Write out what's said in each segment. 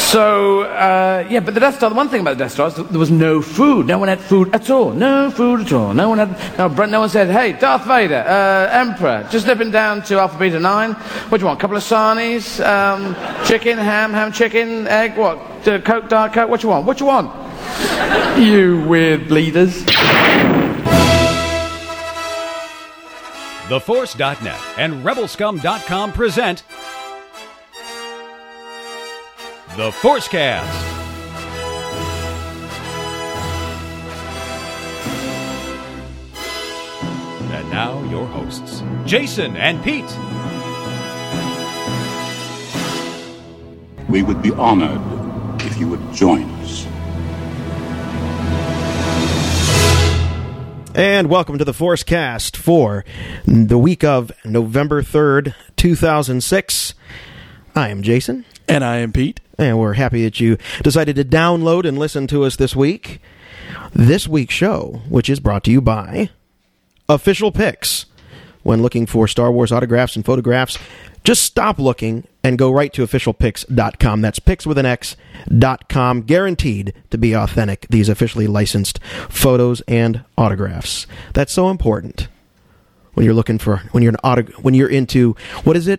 So, but the Death Star, the one thing about the Death Star is that there was no food. No one had food at all. No food at all. No one said, hey, Darth Vader, Emperor, just nipping down to Alpha Beta 9. What do you want? A couple of sarnies? Chicken, ham chicken, egg, what? Coke, Diet Coke? What do you want? What do you want? You weird bleeders. TheForce.net and RebelScum.com present The Forcecast. And now your hosts, Jason and Pete. We would be honored if you would join us. And welcome to the Forcecast for the week of November 3rd, 2006. I am Jason. And I am Pete. And we're happy that you decided to download and listen to us this week. This week's show, which is brought to you by Official Pics. When looking for Star Wars autographs and photographs, just stop looking and go right to officialpics.com. That's pics with an X.com. Guaranteed to be authentic, these officially licensed photos and autographs. That's so important when you're looking for, when you're into, what is it?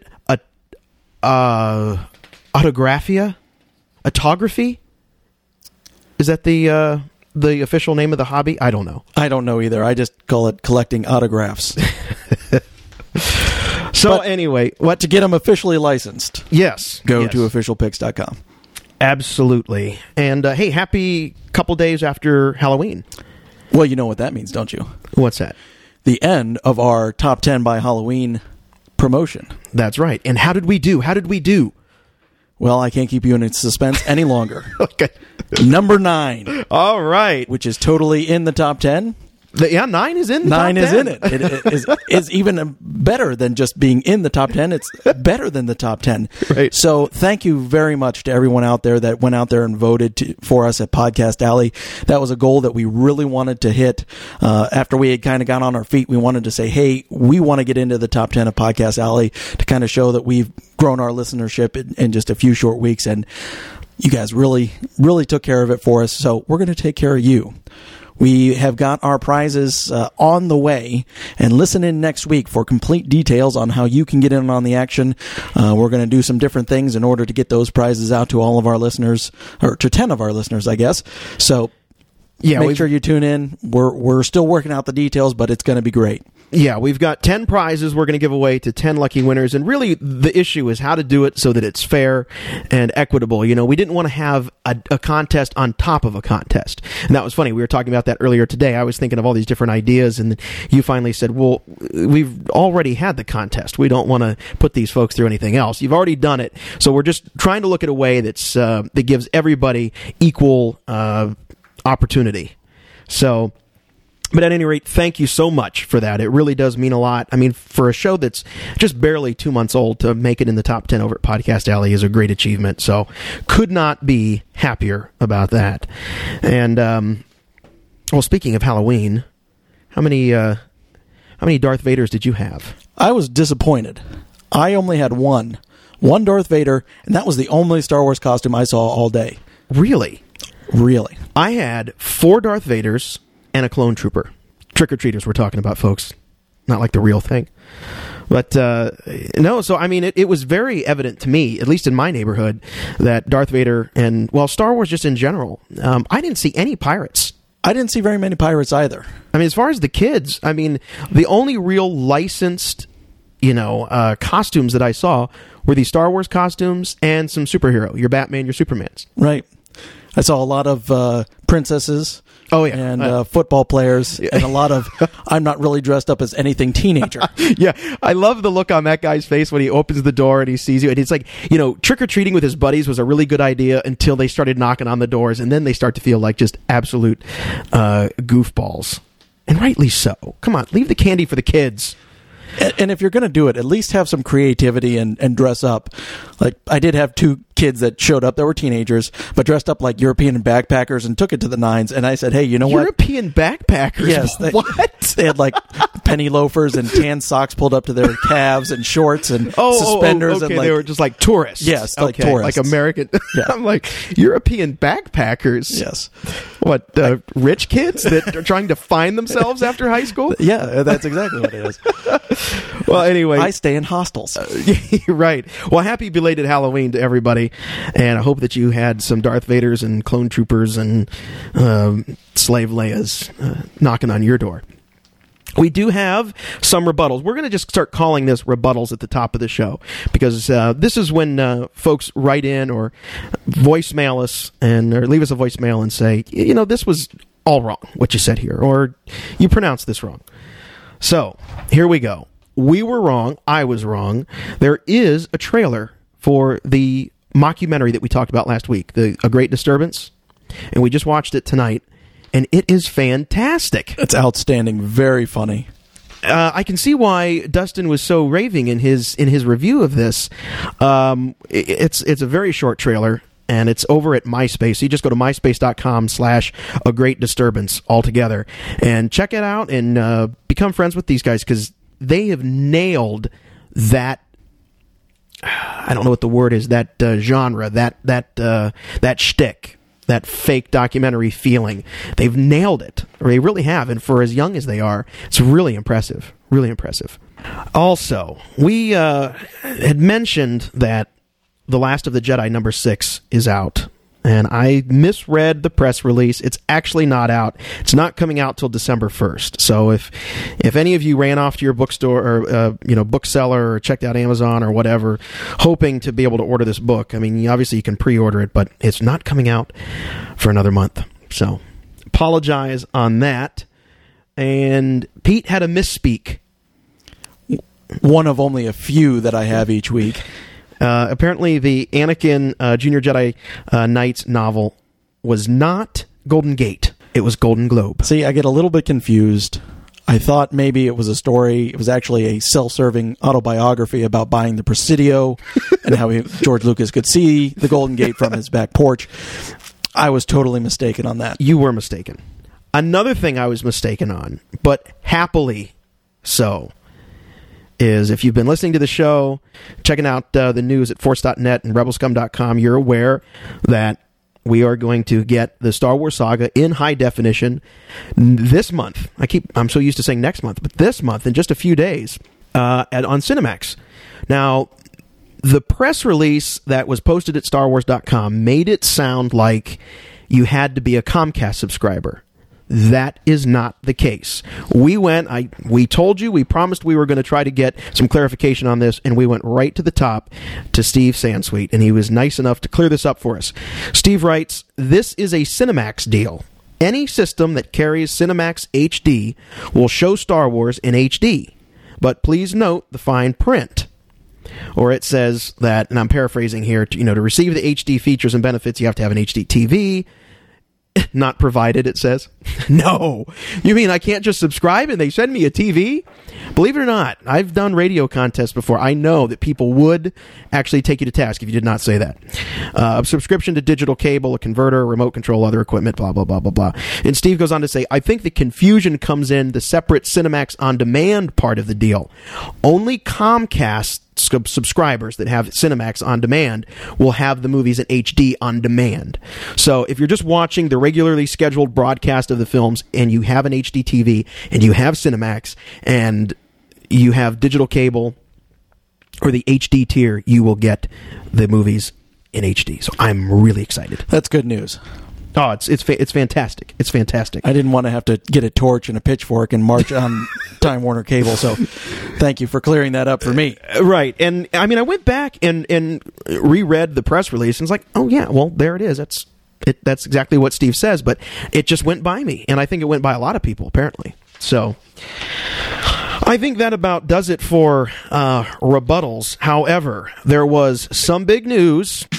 Autographia? Autography? Is that the official name of the hobby? I don't know. I don't know either. I just call it collecting autographs. Anyway, to get them officially licensed, go to officialpics.com. Absolutely. And hey, happy couple days after Halloween. Well, you know what that means, don't you? What's that? The end of our Top 10 by Halloween promotion. That's right. And how did we do? Well, I can't keep you in suspense any longer. Okay. Number 9. All right. Which is totally in the top 10. 9 is in the top 10. 9 is in it. It is even better than just being in the top 10. It's better than the top 10. Right. So thank you very much to everyone out there that went out there and voted for us at Podcast Alley. That was a goal that we really wanted to hit. After we had kind of got on our feet, we wanted to say, hey, we want to get into the top 10 of Podcast Alley to kind of show that we've grown our listenership in just a few short weeks. And you guys really, really took care of it for us. So we're going to take care of you. We have got our prizes on the way, and listen in next week for complete details on how you can get in on the action. We're going to do some different things in order to get those prizes out to all of our listeners, or to 10 of our listeners, I guess. So make sure you tune in. We're still working out the details, but it's going to be great. Yeah, we've got 10 prizes we're going to give away to 10 lucky winners, and really the issue is how to do it so that it's fair and equitable. You know, we didn't want to have a contest on top of a contest. And that was funny. We were talking about that earlier today. I was thinking of all these different ideas, and you finally said, well, we've already had the contest. We don't want to put these folks through anything else. You've already done it. So we're just trying to look at a way that gives everybody equal opportunity. So... But at any rate, thank you so much for that. It really does mean a lot. I mean, for a show that's just barely 2 months old, to make it in the top 10 over at Podcast Alley is a great achievement. So could not be happier about that. And, well, speaking of Halloween, how many Darth Vaders did you have? I was disappointed. I only had one Darth Vader, and that was the only Star Wars costume I saw all day. Really? Really. I had 4 Darth Vaders and a clone trooper. Trick-or-treaters we're talking about, folks. Not like the real thing. But, no, so, I mean, it was very evident to me, at least in my neighborhood, that Darth Vader and, well, Star Wars just in general, I didn't see any pirates. I didn't see very many pirates either. I mean, as far as the kids, I mean, the only real licensed, costumes that I saw were these Star Wars costumes and some superhero, your Batman, your Supermans. Right. I saw a lot of princesses. Oh, yeah. And football players, and a lot of, I'm not really dressed up as anything teenager. Yeah, I love the look on that guy's face when he opens the door and he sees you. And it's like, trick-or-treating with his buddies was a really good idea until they started knocking on the doors, and then they start to feel like just absolute goofballs. And rightly so. Come on, leave the candy for the kids. And if you're going to do it, at least have some creativity and dress up. Like, I did have two kids that showed up that were teenagers, but dressed up like European backpackers and took it to the nines. And I said, hey, you know what? European backpackers? Yes. What? They had like penny loafers and tan socks pulled up to their calves and shorts and suspenders. Okay, and they were just like tourists. Yes, like okay, tourists. like American. Yeah. I'm like, European backpackers? Yes. What, rich kids that are trying to find themselves after high school? Yeah, that's exactly what it is. Well, anyway. I stay in hostels. Right. Well, happy belated Halloween to everybody, and I hope that you had some Darth Vaders and clone troopers and slave Leias knocking on your door. We do have some rebuttals. We're going to just start calling this rebuttals at the top of the show, because this is when folks write in or voicemail us or leave us a voicemail and say, you know, this was all wrong, what you said here, or you pronounced this wrong. So here we go. We were wrong. I was wrong. There is a trailer for the mockumentary that we talked about last week, A Great Disturbance, and we just watched it tonight, and it is fantastic. It's outstanding. Very funny. I can see why Dustin was so raving in his review of this. It's a very short trailer, and it's over at MySpace. So you just go to myspace.com/agreatdisturbance altogether and check it out and become friends with these guys, because they have nailed that. I don't know what the word is. That genre. That shtick. That fake documentary feeling. They've nailed it. Or they really have. And for as young as they are, it's really impressive. Really impressive. Also, we had mentioned that The Last of the Jedi #6 is out. And I misread the press release. It's actually not out. It's not coming out till December 1st. So if any of you ran off to your bookstore or bookseller or checked out Amazon or whatever, hoping to be able to order this book, I mean, obviously you can pre-order it, but it's not coming out for another month. So apologize on that. And Pete had a misspeak. One of only a few that I have each week. Apparently, the Anakin Junior Jedi Knights novel was not Golden Gate. It was Golden Globe. See, I get a little bit confused. I thought maybe it was a story. It was actually a self-serving autobiography about buying the Presidio and how George Lucas could see the Golden Gate from his back porch. I was totally mistaken on that. You were mistaken. Another thing I was mistaken on, but happily so, is if you've been listening to the show, checking out the news at Force.net and Rebelscum.com, you're aware that we are going to get the Star Wars saga in high definition this month. I'm so used to saying next month, but this month, in just a few days, on Cinemax. Now, the press release that was posted at StarWars.com made it sound like you had to be a Comcast subscriber. That is not the case. We told you, we promised we were going to try to get some clarification on this, and we went right to the top to Steve Sansweet, and he was nice enough to clear this up for us. Steve writes, "This is a Cinemax deal. Any system that carries Cinemax HD will show Star Wars in HD, but please note the fine print." Or it says that, and I'm paraphrasing here, to receive the HD features and benefits, you have to have an HD TV. Not provided, it says. No. You mean I can't just subscribe and they send me a TV? Believe it or not, I've done radio contests before. I know that people would actually take you to task if you did not say that. A subscription to digital cable, a converter, a remote control, other equipment, blah, blah, blah, blah, blah. And Steve goes on to say, I think the confusion comes in the separate Cinemax On Demand part of the deal. Only Comcast subscribers that have Cinemax On Demand will have the movies in HD on demand. So if you're just watching the regularly scheduled broadcast of the films and you have an HD TV and you have Cinemax and you have digital cable or the HD tier, you will get the movies in HD. So I'm really excited. That's good news. Oh, it's fantastic. It's fantastic. I didn't want to have to get a torch and a pitchfork and march on Time Warner Cable, so thank you for clearing that up for me. Right. And I mean, I went back and reread the press release and was like, oh yeah, well, there it is. That's exactly what Steve says, but it just went by me, and I think it went by a lot of people, apparently. So I think that about does it for rebuttals. However, there was some big news.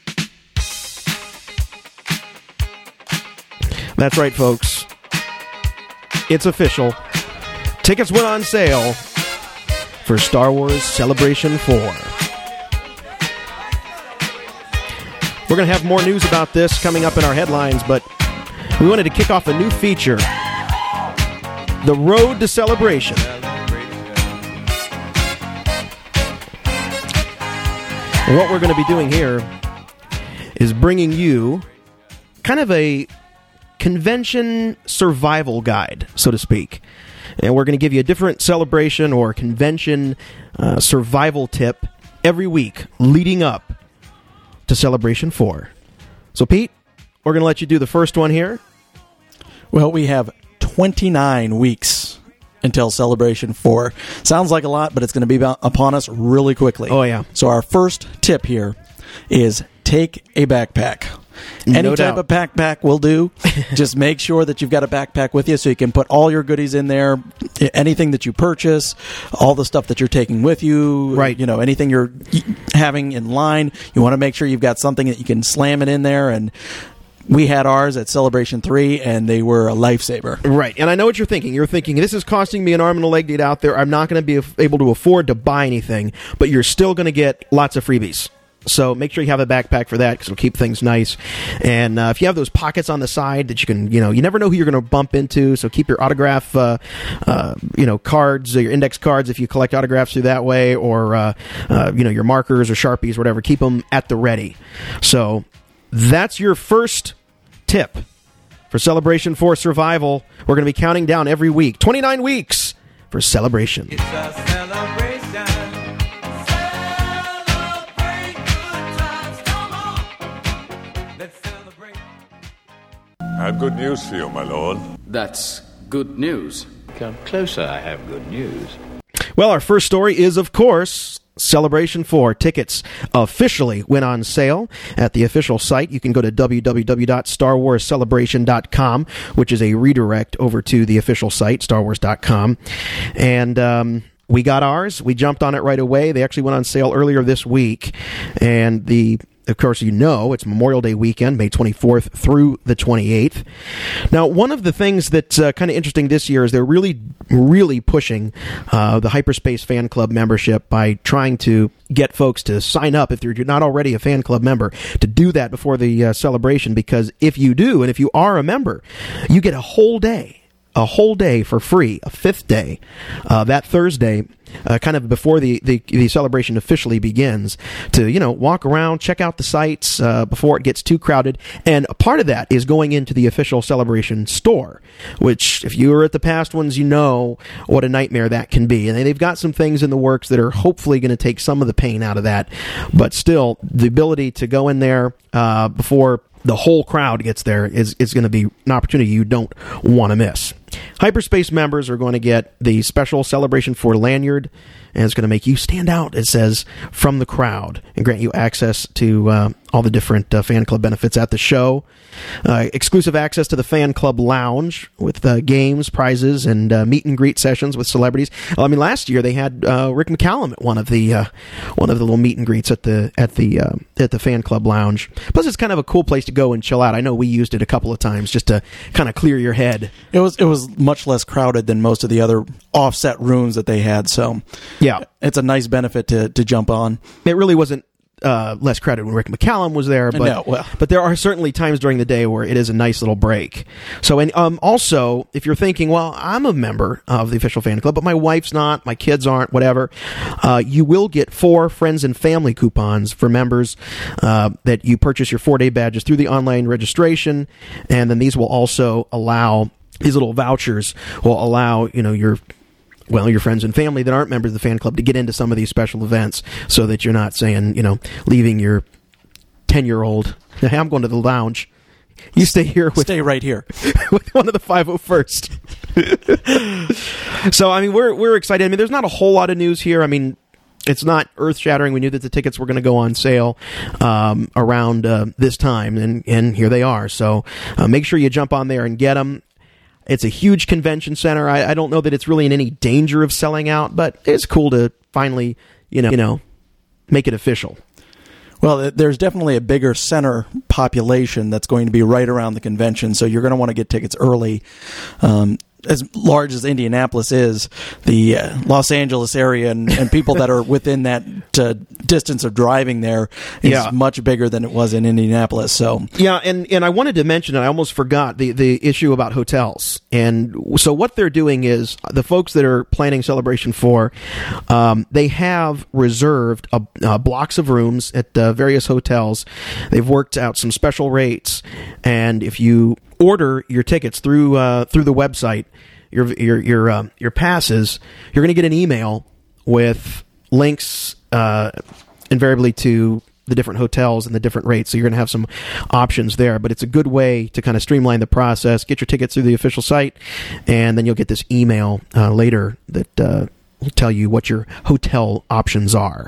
That's right, folks. It's official. Tickets went on sale for Star Wars Celebration 4. We're going to have more news about this coming up in our headlines, but we wanted to kick off a new feature, The Road to Celebration. And what we're going to be doing here is bringing you kind of a convention survival guide, so to speak. And we're going to give you a different celebration or convention survival tip every week leading up to Celebration 4. So, Pete, we're going to let you do the first one here. Well, we have 29 weeks until Celebration 4. Sounds like a lot, but it's going to be upon us really quickly. Oh, yeah. So our first tip here is take a backpack. Any type of backpack will do. Just make sure that you've got a backpack with you so you can put all your goodies in there, anything that you purchase, all the stuff that you're taking with you, right? You know, anything you're having in line. You want to make sure you've got something that you can slam it in there. And we had ours at Celebration 3, and they were a lifesaver. Right, and I know what you're thinking. You're thinking, this is costing me an arm and a leg to get out there. I'm not going to be able to afford to buy anything, but you're still going to get lots of freebies. So make sure you have a backpack for that because it'll keep things nice. And if you have those pockets on the side that you can, you never know who you're going to bump into. So keep your autograph, cards, your index cards if you collect autographs through that way, or your markers or Sharpies, whatever. Keep them at the ready. So that's your first tip for Celebration 4 Survival. We're going to be counting down every week. 29 weeks for Celebration. It's a celebration. I have good news for you, my lord. That's good news. Come closer, I have good news. Well, our first story is, of course, Celebration 4. Tickets officially went on sale at the official site. You can go to www.starwarscelebration.com, which is a redirect over to the official site, starwars.com. And we got ours. We jumped on it right away. They actually went on sale earlier this week. And of course, it's Memorial Day weekend, May 24th through the 28th. Now, one of the things that's kind of interesting this year is they're really, really pushing the Hyperspace Fan Club membership by trying to get folks to sign up, if you're not already a fan club member, to do that before the celebration, because if you do, and if you are a member, you get a whole day for free, a fifth day, that Thursday, kind of before the celebration officially begins, to, walk around, check out the sites before it gets too crowded. And a part of that is going into the official Celebration store, which, if you were at the past ones, you know what a nightmare that can be. And they've got some things in the works that are hopefully going to take some of the pain out of that. But still, the ability to go in there before the whole crowd gets there is going to be an opportunity you don't want to miss. Hyperspace members are going to get the special Celebration 4 lanyard, and it's going to make you stand out, it says, from the crowd, and grant you access to all the different fan club benefits at the show. Exclusive access to the fan club lounge with games, prizes, and meet and greet sessions with celebrities. Well, I mean, last year they had Rick McCallum at one of the little meet and greets at the fan club lounge. Plus, it's kind of a cool place to go and chill out. I know we used it a couple of times just to kind of clear your head. It was much less crowded than most of the other offset rooms that they had. So yeah, it's a nice benefit to jump on. It really wasn't less crowded when Rick McCallum was there, but there are certainly times during the day where it is a nice little break. So, and also, if you're thinking, well, I'm a member of the official fan club, but my wife's not, my kids aren't, whatever, you will get 4 friends and family coupons for members that you purchase your 4-day badges through the online registration, and then these will also allow, these little vouchers will allow, your friends and family that aren't members of the fan club to get into some of these special events, so that you're not saying, leaving your 10-year-old, hey, I'm going to the lounge. You stay here. Stay right here. With one of the 501st. So, I mean, we're excited. I mean, there's not a whole lot of news here. I mean, it's not earth-shattering. We knew that the tickets were going to go on sale around this time, and here they are. So make sure you jump on there and get them. It's a huge convention center. I don't know that it's really in any danger of selling out, but it's cool to finally, make it official. Well, there's definitely a bigger center population that's going to be right around the convention, so you're going to want to get tickets early. as large as Indianapolis is, the Los Angeles area and people that are within that distance of driving there is much bigger than it was in Indianapolis. So yeah, and I wanted to mention, I almost forgot the issue about hotels. And so what they're doing is the folks that are planning Celebration 4, they have reserved blocks of rooms at various hotels. They've worked out some special rates, and if you order your tickets through the website, your passes, you're going to get an email with links invariably to the different hotels and the different rates. So you're going to have some options there, but it's a good way to kind of streamline the process. Get your tickets through the official site, and then you'll get this email later that will tell you what your hotel options are.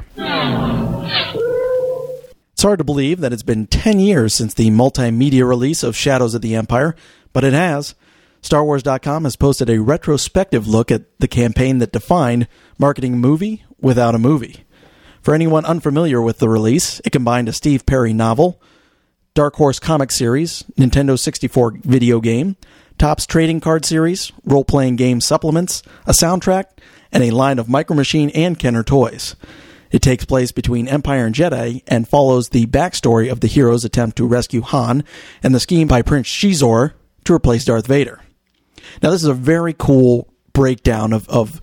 It's hard to believe that it's been 10 years since the multimedia release of Shadows of the Empire, but it has. StarWars.com has posted a retrospective look at the campaign that defined marketing a movie without a movie. For anyone unfamiliar with the release, it combined a Steve Perry novel, Dark Horse comic series, Nintendo 64 video game, Topps trading card series, role-playing game supplements, a soundtrack, and a line of Micro Machine and Kenner toys. It takes place between Empire and Jedi and follows the backstory of the hero's attempt to rescue Han and the scheme by Prince Xizor to replace Darth Vader. Now, this is a very cool breakdown of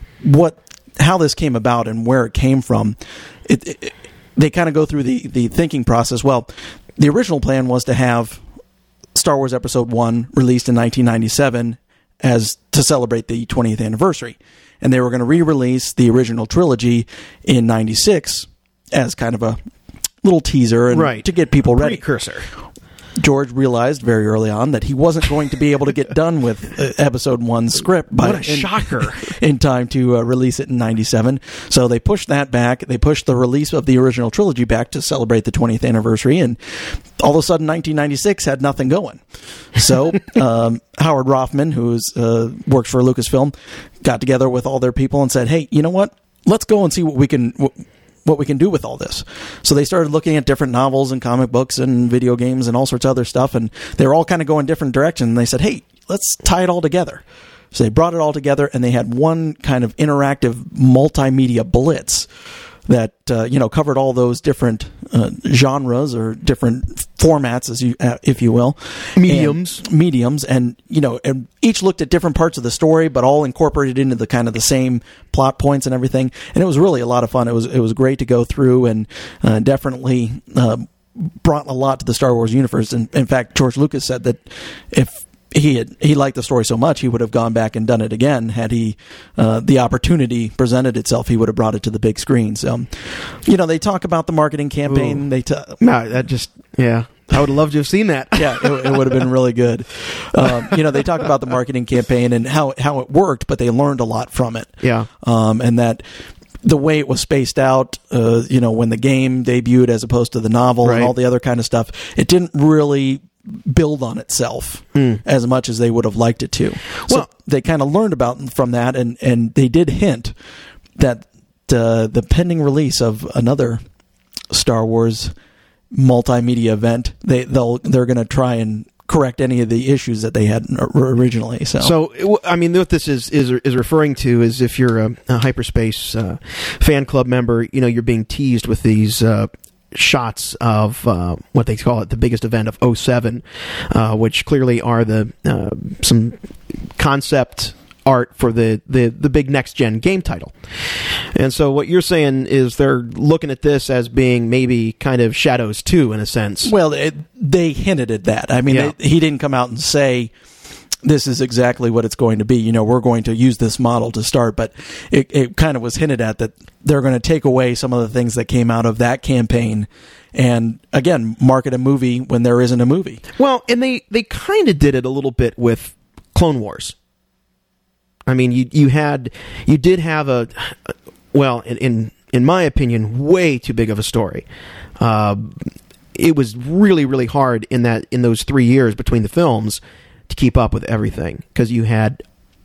how this came about and where it came from. They kind of go through the thinking process. Well, the original plan was to have Star Wars Episode 1 released in 1997 to celebrate the 20th anniversary. And they were going to re-release the original trilogy in 96 as kind of a little teaser and to get people ready. Precursor. George realized very early on that he wasn't going to be able to get done with Episode 1's script shocker. in time to release it in 97. So they pushed that back. They pushed the release of the original trilogy back to celebrate the 20th anniversary, and all of a sudden 1996 had nothing going. So Howard Rothman, who works for Lucasfilm, got together with all their people and said, hey, you know what? Let's go and see what we can do with all this. So they started looking at different novels and comic books and video games and all sorts of other stuff, and they were all kind of going different directions. And they said, hey, let's tie it all together. So they brought it all together, and they had one kind of interactive multimedia blitz that covered all those different genres or different formats, if you will, mediums, and and each looked at different parts of the story, but all incorporated into the kind of the same plot points and everything. And it was really a lot of fun. It was great to go through, and definitely brought a lot to the Star Wars universe. And in fact, George Lucas said that if he liked the story so much, he would have gone back and done it again had he the opportunity presented itself. He would have brought it to the big screen. So, they talk about the marketing campaign. I would have loved to have seen that. Yeah, it would have been really good. They talk about the marketing campaign and how it worked, but they learned a lot from it. Yeah, and that the way it was spaced out, when the game debuted as opposed to the novel and all the other kind of stuff, it didn't really build on itself as much as they would have liked it to. So they kind of learned from that, and they did hint that the pending release of another Star Wars multimedia event, they're going to try and correct any of the issues that they had originally. So what this is referring to is if you're a hyperspace fan club member, you're being teased with these shots of what they call it the biggest event of 07, which clearly are some concept art for the big next gen game title. And so what you're saying is they're looking at this as being maybe kind of Shadows 2 in a sense. Well, they hinted at that. I mean, he didn't come out and say this is exactly what it's going to be. We're going to use this model to start, but it kind of was hinted at that they're going to take away some of the things that came out of that campaign and, again, market a movie when there isn't a movie. Well, and they kind of did it a little bit with Clone Wars. I mean, you did have in my opinion, way too big of a story. It was really, really hard in those 3 years between the films to keep up with everything, because you had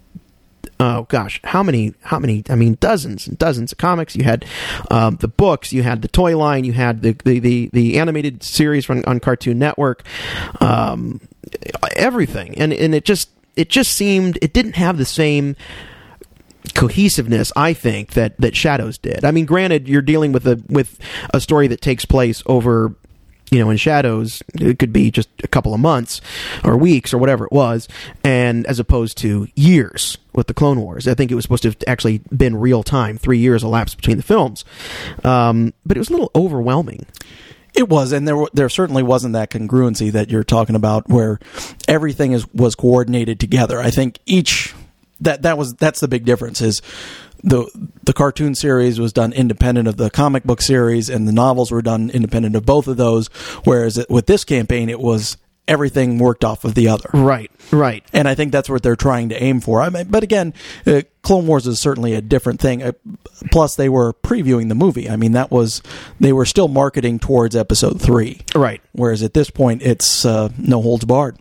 how many? I mean, dozens and dozens of comics. You had the books, you had the toy line, you had the animated series on Cartoon Network, everything, and it just it just seemed it didn't have the same cohesiveness, I think, that Shadows did. I mean, granted, you're dealing with a story that takes place over, in Shadows, it could be just a couple of months or weeks or whatever it was, and as opposed to years with the Clone Wars. I think it was supposed to have actually been real time, 3 years elapsed between the films. But it was a little overwhelming. It was, and there certainly wasn't that congruency that you're talking about, where everything was coordinated together. I think that's the big difference. Is the cartoon series was done independent of the comic book series, and the novels were done independent of both of those. Whereas with this campaign, it was everything worked off of the other. Right. And I think that's what they're trying to aim for. But again, Clone Wars is certainly a different thing. Plus, they were previewing the movie. I mean, they were still marketing towards Episode 3. Right. Whereas at this point, it's no holds barred.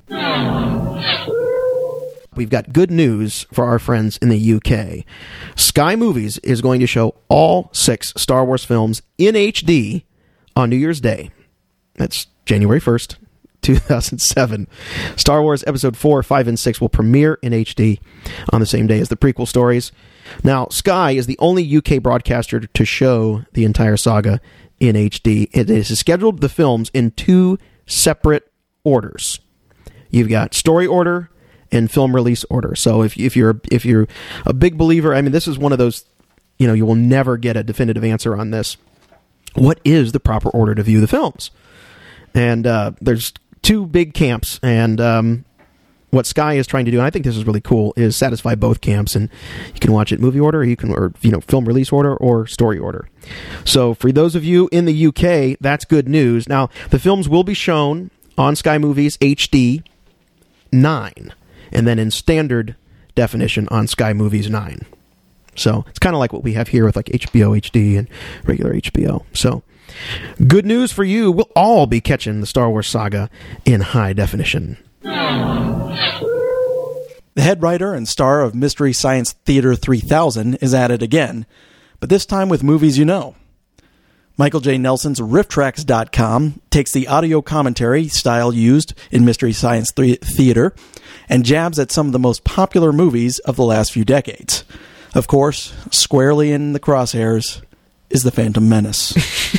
We've got good news for our friends in the UK. Sky Movies is going to show all 6 Star Wars films in HD on New Year's Day. That's January 1st, 2007. Star Wars Episode 4, 5, and 6 will premiere in HD on the same day as the prequel stories. Now, Sky is the only UK broadcaster to show the entire saga in HD. It is scheduled the films in 2 separate orders. You've got story order and film release order. So if you're a big believer, I mean, this is one of those, you will never get a definitive answer on this. What is the proper order to view the films? And there's 2 big camps, and what Sky is trying to do, and I think this is really cool, is satisfy both camps. And you can watch it movie order, or film release order, or story order. So for those of you in the UK, that's good news. Now, the films will be shown on Sky Movies HD 9. And then in standard definition on Sky Movies 9. So it's kind of like what we have here with like HBO HD and regular HBO. So good news for you. We'll all be catching the Star Wars saga in high definition. The head writer and star of Mystery Science Theater 3000 is at it again, but this time with movies you know. Michael J. Nelson's RiffTracks.com takes the audio commentary style used in Mystery Science Theater and jabs at some of the most popular movies of the last few decades. Of course, squarely in the crosshairs is The Phantom Menace.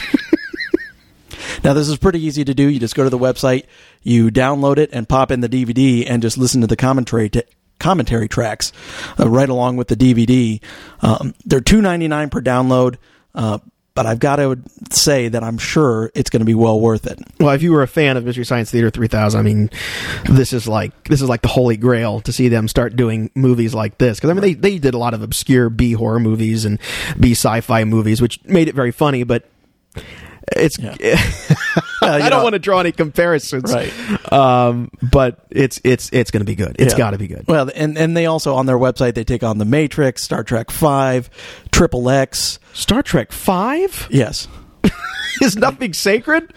Now, this is pretty easy to do. You just go to the website, you download it, and pop in the DVD and just listen to the commentary tracks right along with the DVD. They're $2.99 per download. But I've got to say that I'm sure it's going to be well worth it. Well, if you were a fan of Mystery Science Theater 3000, I mean, this is like the holy grail to see them start doing movies like this. Because I mean, they did a lot of obscure B horror movies and B sci-fi movies, which made it very funny. But it's I don't want to draw any comparisons, right? But it's going to be good. It's got to be good. Well, and they also on their website they take on The Matrix, Star Trek V, Triple X. Star Trek V? Yes. Is nothing sacred?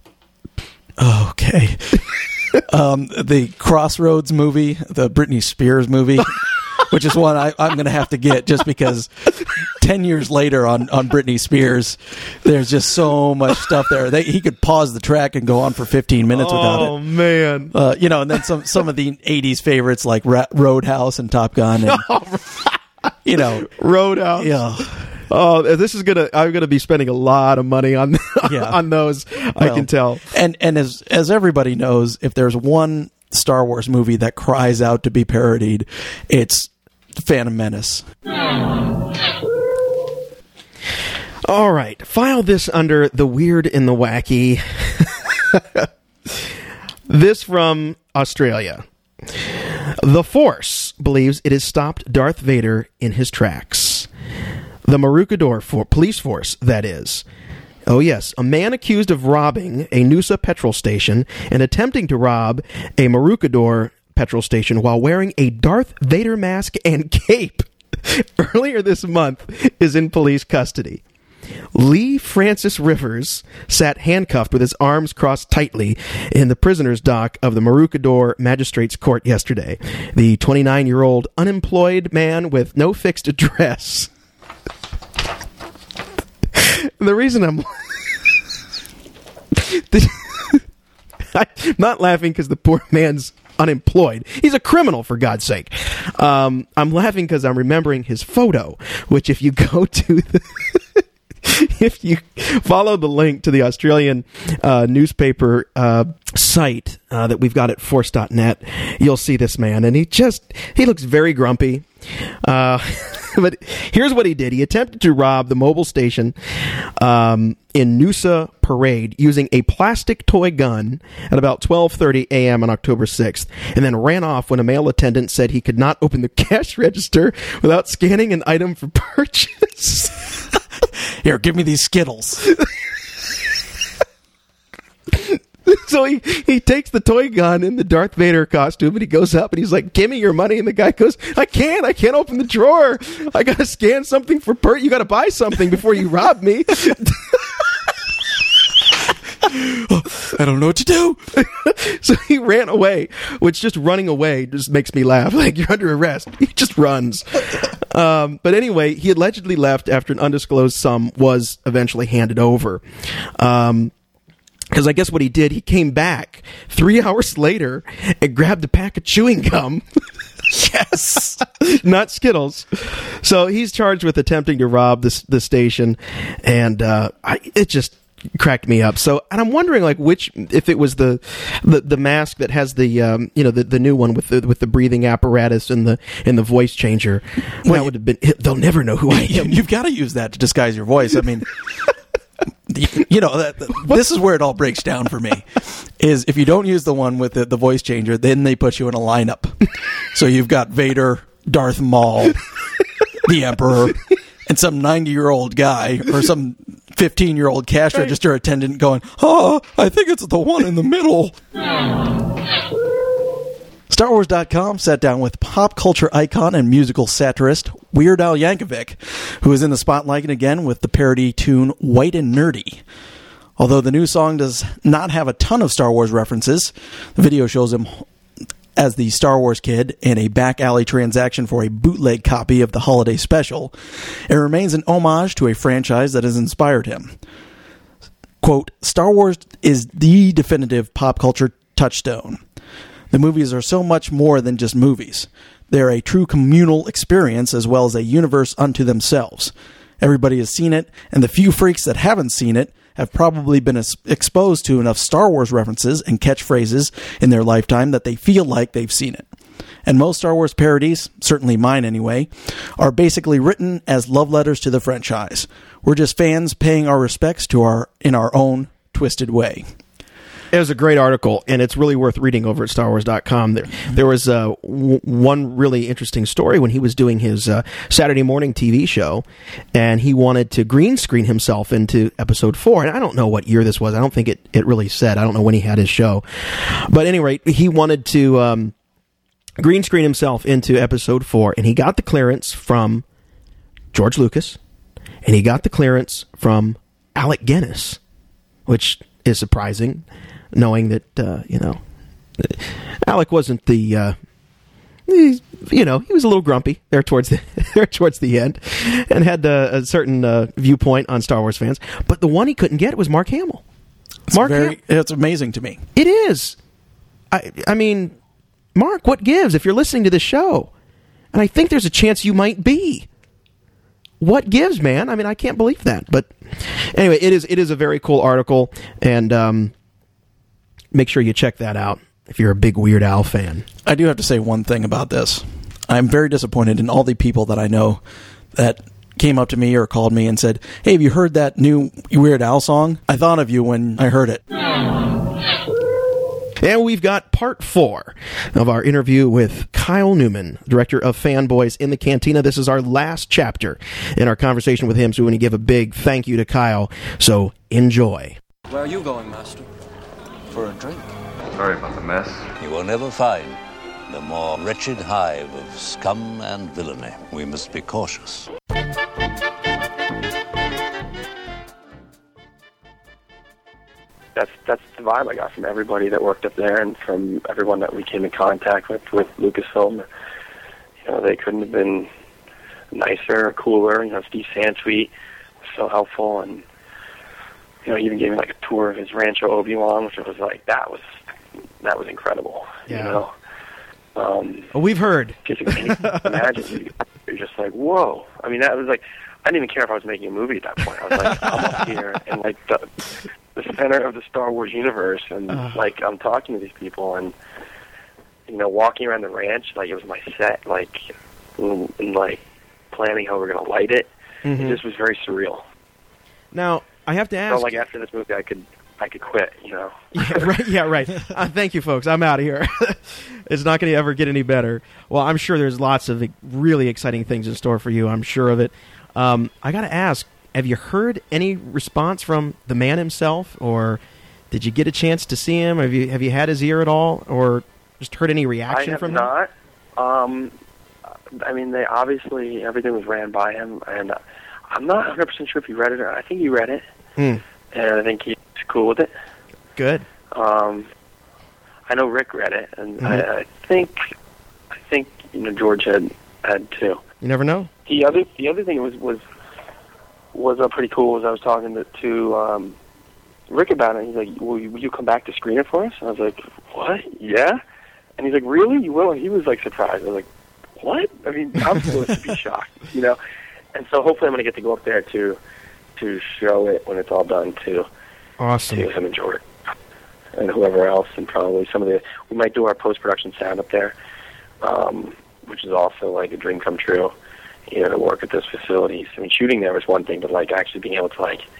Okay. The Crossroads movie, the Britney Spears movie, which is one I'm going to have to get just because 10 years later on Britney Spears, there's just so much stuff there. He could pause the track and go on for 15 minutes without it. Oh, man. And then some of the 80s favorites like Roadhouse and Top Gun. And, Roadhouse. Yeah. Oh, I'm gonna be spending a lot of money on those. I can tell. And as everybody knows, if there's one Star Wars movie that cries out to be parodied, it's Phantom Menace. All right, file this under the weird and the wacky. This from Australia. The Force believes it has stopped Darth Vader in his tracks. The Maroochydore police force, that is. Oh, yes. A man accused of robbing a Noosa petrol station and attempting to rob a Maroochydore petrol station while wearing a Darth Vader mask and cape earlier this month is in police custody. Lee Francis Rivers sat handcuffed with his arms crossed tightly in the prisoner's dock of the Maroochydore Magistrates Court yesterday. The 29-year-old unemployed man with no fixed address. The reason I'm not laughing because the poor man's unemployed. He's a criminal, for God's sake. I'm laughing because I'm remembering his photo, which if you go to the... if you follow the link to the Australian newspaper site that we've got at force.net, you'll see this man, and he looks very grumpy. But here's what he did. He attempted to rob the Mobil station in Noosa Parade using a plastic toy gun at about 12:30 a.m. on October 6th, and then ran off when a male attendant said he could not open the cash register without scanning an item for purchase. Here, give me these Skittles. So he takes the toy gun in the Darth Vader costume, and he goes up and he's like, "Give me your money." And the guy goes, I can't open the drawer. I got to scan something for you got to buy something before you rob me. I don't know what to do. So he ran away, which just running away just makes me laugh. Like, you're under arrest. He just runs. But anyway, he allegedly left after an undisclosed sum was eventually handed over. Because I guess what he did, he came back 3 hours later and grabbed a pack of chewing gum. Yes. Not Skittles. So he's charged with attempting to rob the station, and it just cracked me up. So, and I'm wondering, like, if it was the mask that has the the new one with the breathing apparatus and the voice changer. Well, that would have been. They'll never know who I am. You've got to use that to disguise your voice. I mean, this is where it all breaks down for me. Is if you don't use the one with the voice changer, then they put you in a lineup. So you've got Vader, Darth Maul, the Emperor, and some 90-year-old guy or some 15-year-old cash register attendant going, "Oh, I think it's the one in the middle." StarWars.com sat down with pop culture icon and musical satirist Weird Al Yankovic, who is in the spotlight again with the parody tune White and Nerdy. Although the new song does not have a ton of Star Wars references, the video shows him as the Star Wars kid in a back alley transaction for a bootleg copy of the holiday special. It remains an homage to a franchise that has inspired him. Quote, "Star Wars is the definitive pop culture touchstone. The movies are so much more than just movies. They're a true communal experience as well as a universe unto themselves. Everybody has seen it, and the few freaks that haven't seen it have probably been exposed to enough Star Wars references and catchphrases in their lifetime that they feel like they've seen it. And most Star Wars parodies, certainly mine anyway, are basically written as love letters to the franchise. We're just fans paying our respects in our own twisted way." It was a great article, and it's really worth reading over at StarWars.com. There was one really interesting story when he was doing his Saturday morning TV show, and he wanted to green screen himself into Episode 4. And I don't know what year this was. I don't think it really said. I don't know when he had his show. But at any rate, he wanted to green screen himself into Episode 4, and he got the clearance from George Lucas, and he got the clearance from Alec Guinness, which is surprising, knowing that, Alec wasn't the, he was a little grumpy there towards the end, and had a certain viewpoint on Star Wars fans. But the one he couldn't get was Mark Hamill. It's amazing to me. It is. I mean, Mark, what gives if you're listening to this show? And I think there's a chance you might be. What gives, man? I mean, I can't believe that. But anyway, it is a very cool article, and make sure you check that out if you're a big Weird Al fan. I do have to say one thing about this. I'm very disappointed in all the people that I know that came up to me or called me and said, "Hey, have you heard that new Weird Al song? I thought of you when I heard it." And we've got part 4 of our interview with Kyle Newman, director of Fanboys in the Cantina. This is our last chapter in our conversation with him, so we want to give a big thank you to Kyle. So enjoy. Where are you going, Master? For a drink? Sorry about the mess. You will never find the more wretched hive of scum and villainy. We must be cautious. That's the vibe I got from everybody that worked up there, and from everyone that we came in contact with Lucasfilm. They couldn't have been nicer or cooler. Steve Sansweet was so helpful, and he even gave me a tour of his Rancho Obi-Wan, which was that was incredible. Yeah. We've heard. Imagine, you're just like, whoa. I mean, that was like, I didn't even care if I was making a movie at that point. I was like, I'm up here in like the center of the Star Wars universe, and like I'm talking to these people, and walking around the ranch like it was my set, like and like planning how we're gonna light it. It just was very surreal. Now I have to ask. So like after this movie, I could quit. Yeah, right. Thank you, folks. I'm out of here. It's not going to ever get any better. Well, I'm sure there's lots of really exciting things in store for you. I'm sure of it. I got to ask, have you heard any response from the man himself, or did you get a chance to see him? Have you had his ear at all, or just heard any reaction from him? I have not. I mean, they obviously, everything was ran by him, and I'm not 100% sure if he read it or not. I think he read it, and I think he's cool with it. Good. I know Rick read it, and I think George had too. You never know. The other thing was pretty cool was I was talking to Rick about it. He's like, will you come back to screen it for us? And I was like, what? Yeah? And he's like, really? You will? And he was like surprised. I was like, what? I mean, I'm supposed to be shocked, And so hopefully I'm going to get to go up there to show it when it's all done too. Awesome. To him and George and whoever else, and probably we might do our post-production sound up there, which is also like a dream come true, to work at those facilities. I mean, shooting there was one thing, but like actually being able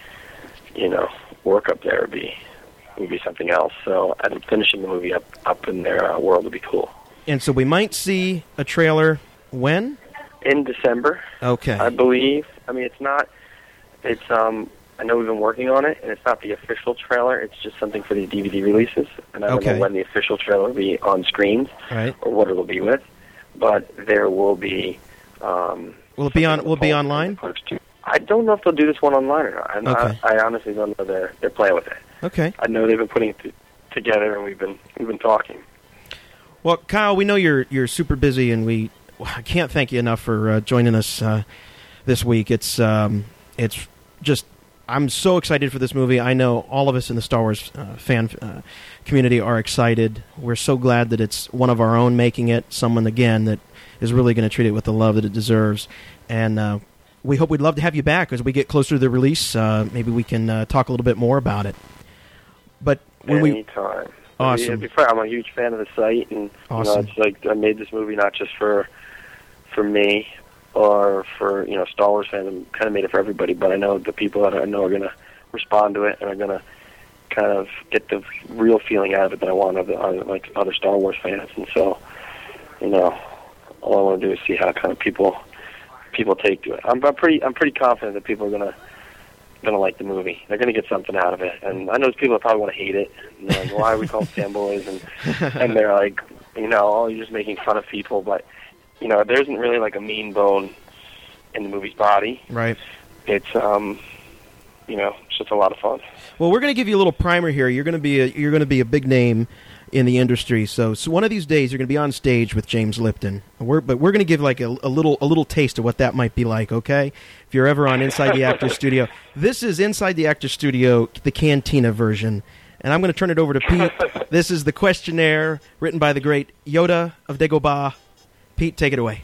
to work up there would be something else. So finishing the movie up in their world would be cool. And so we might see a trailer when? In December. Okay. I believe. I mean, it's I know we've been working on it, and it's not the official trailer. It's just something for the DVD releases, and I don't know when the official trailer will be on screens, right, or what it will be with. But there will be. Will it be on? Will it be online? I don't know if they'll do this one online or not. Okay. I honestly don't know they're playing with it. Okay. I know they've been putting it together, and we've been talking. Well, Kyle, we know you're super busy, and I can't thank you enough for joining us this week. It's just. I'm so excited for this movie. I know all of us in the Star Wars fan community are excited. We're so glad that it's one of our own making it, someone, again, that is really going to treat it with the love that it deserves. And we'd love to have you back as we get closer to the release. Maybe we can talk a little bit more about it. But Anytime. Awesome. I'm a huge fan of the site, and awesome. It's like I made this movie not just for me, or for Star Wars fans. I kind of made it for everybody, but I know the people that I know are going to respond to it and are going to kind of get the real feeling out of it that I want of like other Star Wars fans. And so, all I want to do is see how kind of people take to it. I'm pretty confident that people are going to like the movie. They're going to get something out of it. And I know there's people that probably want to hate it. And they're like, why are we called fanboys? And they're like, you're just making fun of people, but. There isn't really like a mean bone in the movie's body. Right. It's it's just a lot of fun. Well, we're going to give you a little primer here. You're going to be a big name in the industry. So one of these days you're going to be on stage with James Lipton. But we're going to give like a little taste of what that might be like. Okay. If you're ever on Inside the Actors Studio, this is Inside the Actors Studio, the Cantina version. And I'm going to turn it over to Pete. This is the questionnaire written by the great Yoda of Dagobah. Pete, take it away.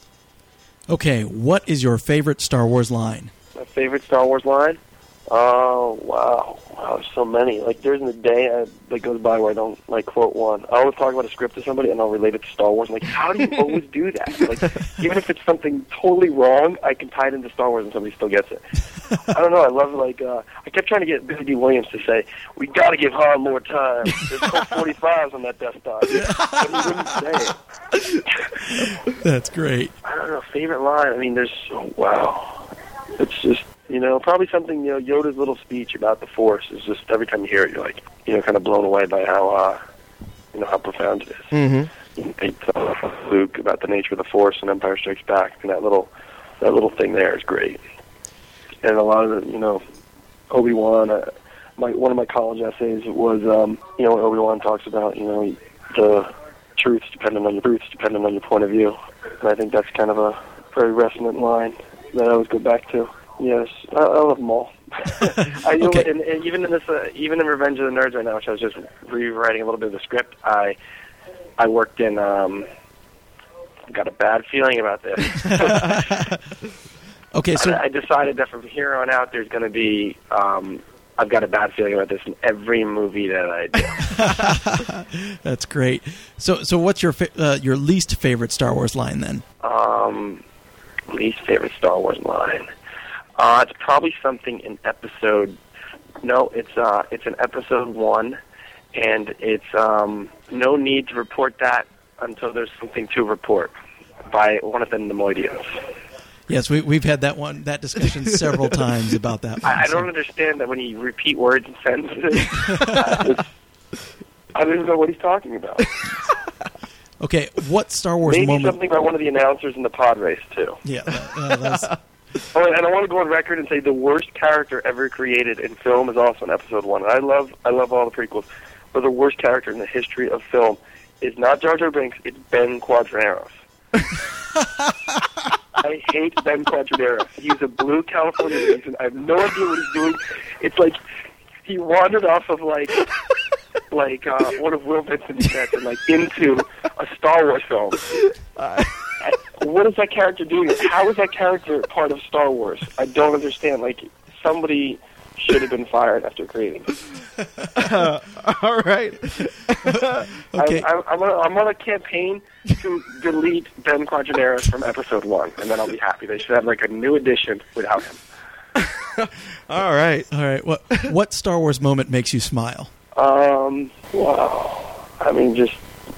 Okay, what is your favorite Star Wars line? My favorite Star Wars line? Oh, wow, there's so many. Like, there isn't a day that goes by where I don't, like, quote one. I always talk about a script to somebody, and I'll relate it to Star Wars. I'm like, how do you always do that? Like, even if it's something totally wrong, I can tie it into Star Wars, and somebody still gets it. I don't know, I love, like, I kept trying to get Billy D. Williams to say, we got to give Han more time. There's Colt 45s on that Death Star. But he wouldn't say it. That's great. I don't know, favorite line? I mean, wow. It's just, probably something, Yoda's little speech about the Force is just, every time you hear it, you're like, kind of blown away by how profound it is. Mm-hmm. They tell Luke about the nature of the Force in Empire Strikes Back, and that little thing there is great. And a lot of the, Obi-Wan, one of my college essays was, when Obi-Wan talks about, the truth's dependent on your point of view. And I think that's kind of a very resonant line that I always go back to. Yes, I love them all. Okay. And even in Revenge of the Nerds right now, which I was just rewriting a little bit of the script, I worked in I've got a bad feeling about this. Okay, so I decided that from here on out, there's going to be. I've got a bad feeling about this in every movie that I do. That's great. So what's your least favorite Star Wars line then? Least favorite Star Wars line. It's probably something in episode. No, it's in episode 1, and it's no need to report that until there's something to report by one of the Nemoidios. Yes, we've had that discussion several times about that one. I don't understand that when you repeat words and sentences. I don't even know what he's talking about. Okay, what Star Wars Maybe moment? something by one of the announcers in the pod race, too. Yeah, that's... Oh, and I want to go on record and say the worst character ever created in film is also in episode 1. And I love all the prequels, but the worst character in the history of film is not Jar Jar Binks, it's Ben Quadraros. I hate Ben Quadraros. He's a blue California reason. I have no idea what he's doing. It's like he wandered off of like one of Will Vincent's sets and like into a Star Wars film. What is that character doing? How is that character part of Star Wars? I don't understand. Like somebody should have been fired after creating it. All right. Okay. I'm on a campaign to delete Ben Quadraros from episode 1, and then I'll be happy. They should have like a new edition without him. All right. What Star Wars moment makes you smile? Wow. I mean, just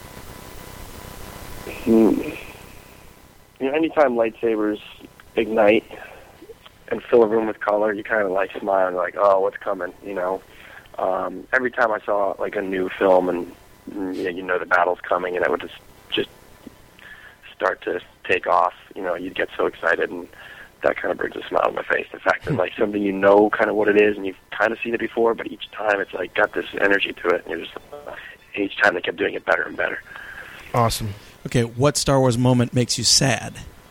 anytime lightsabers ignite and fill a room with color, you kind of like smile and like, oh, what's coming? Every time I saw like a new film and the battle's coming and it would just start to take off, you'd get so excited, and that kind of brings a smile on my face. The fact that like something kind of what it is, and you've kind of seen it before, but each time it's like got this energy to it, and you're just each time they kept doing it better and better. Awesome. Okay, what Star Wars moment makes you sad?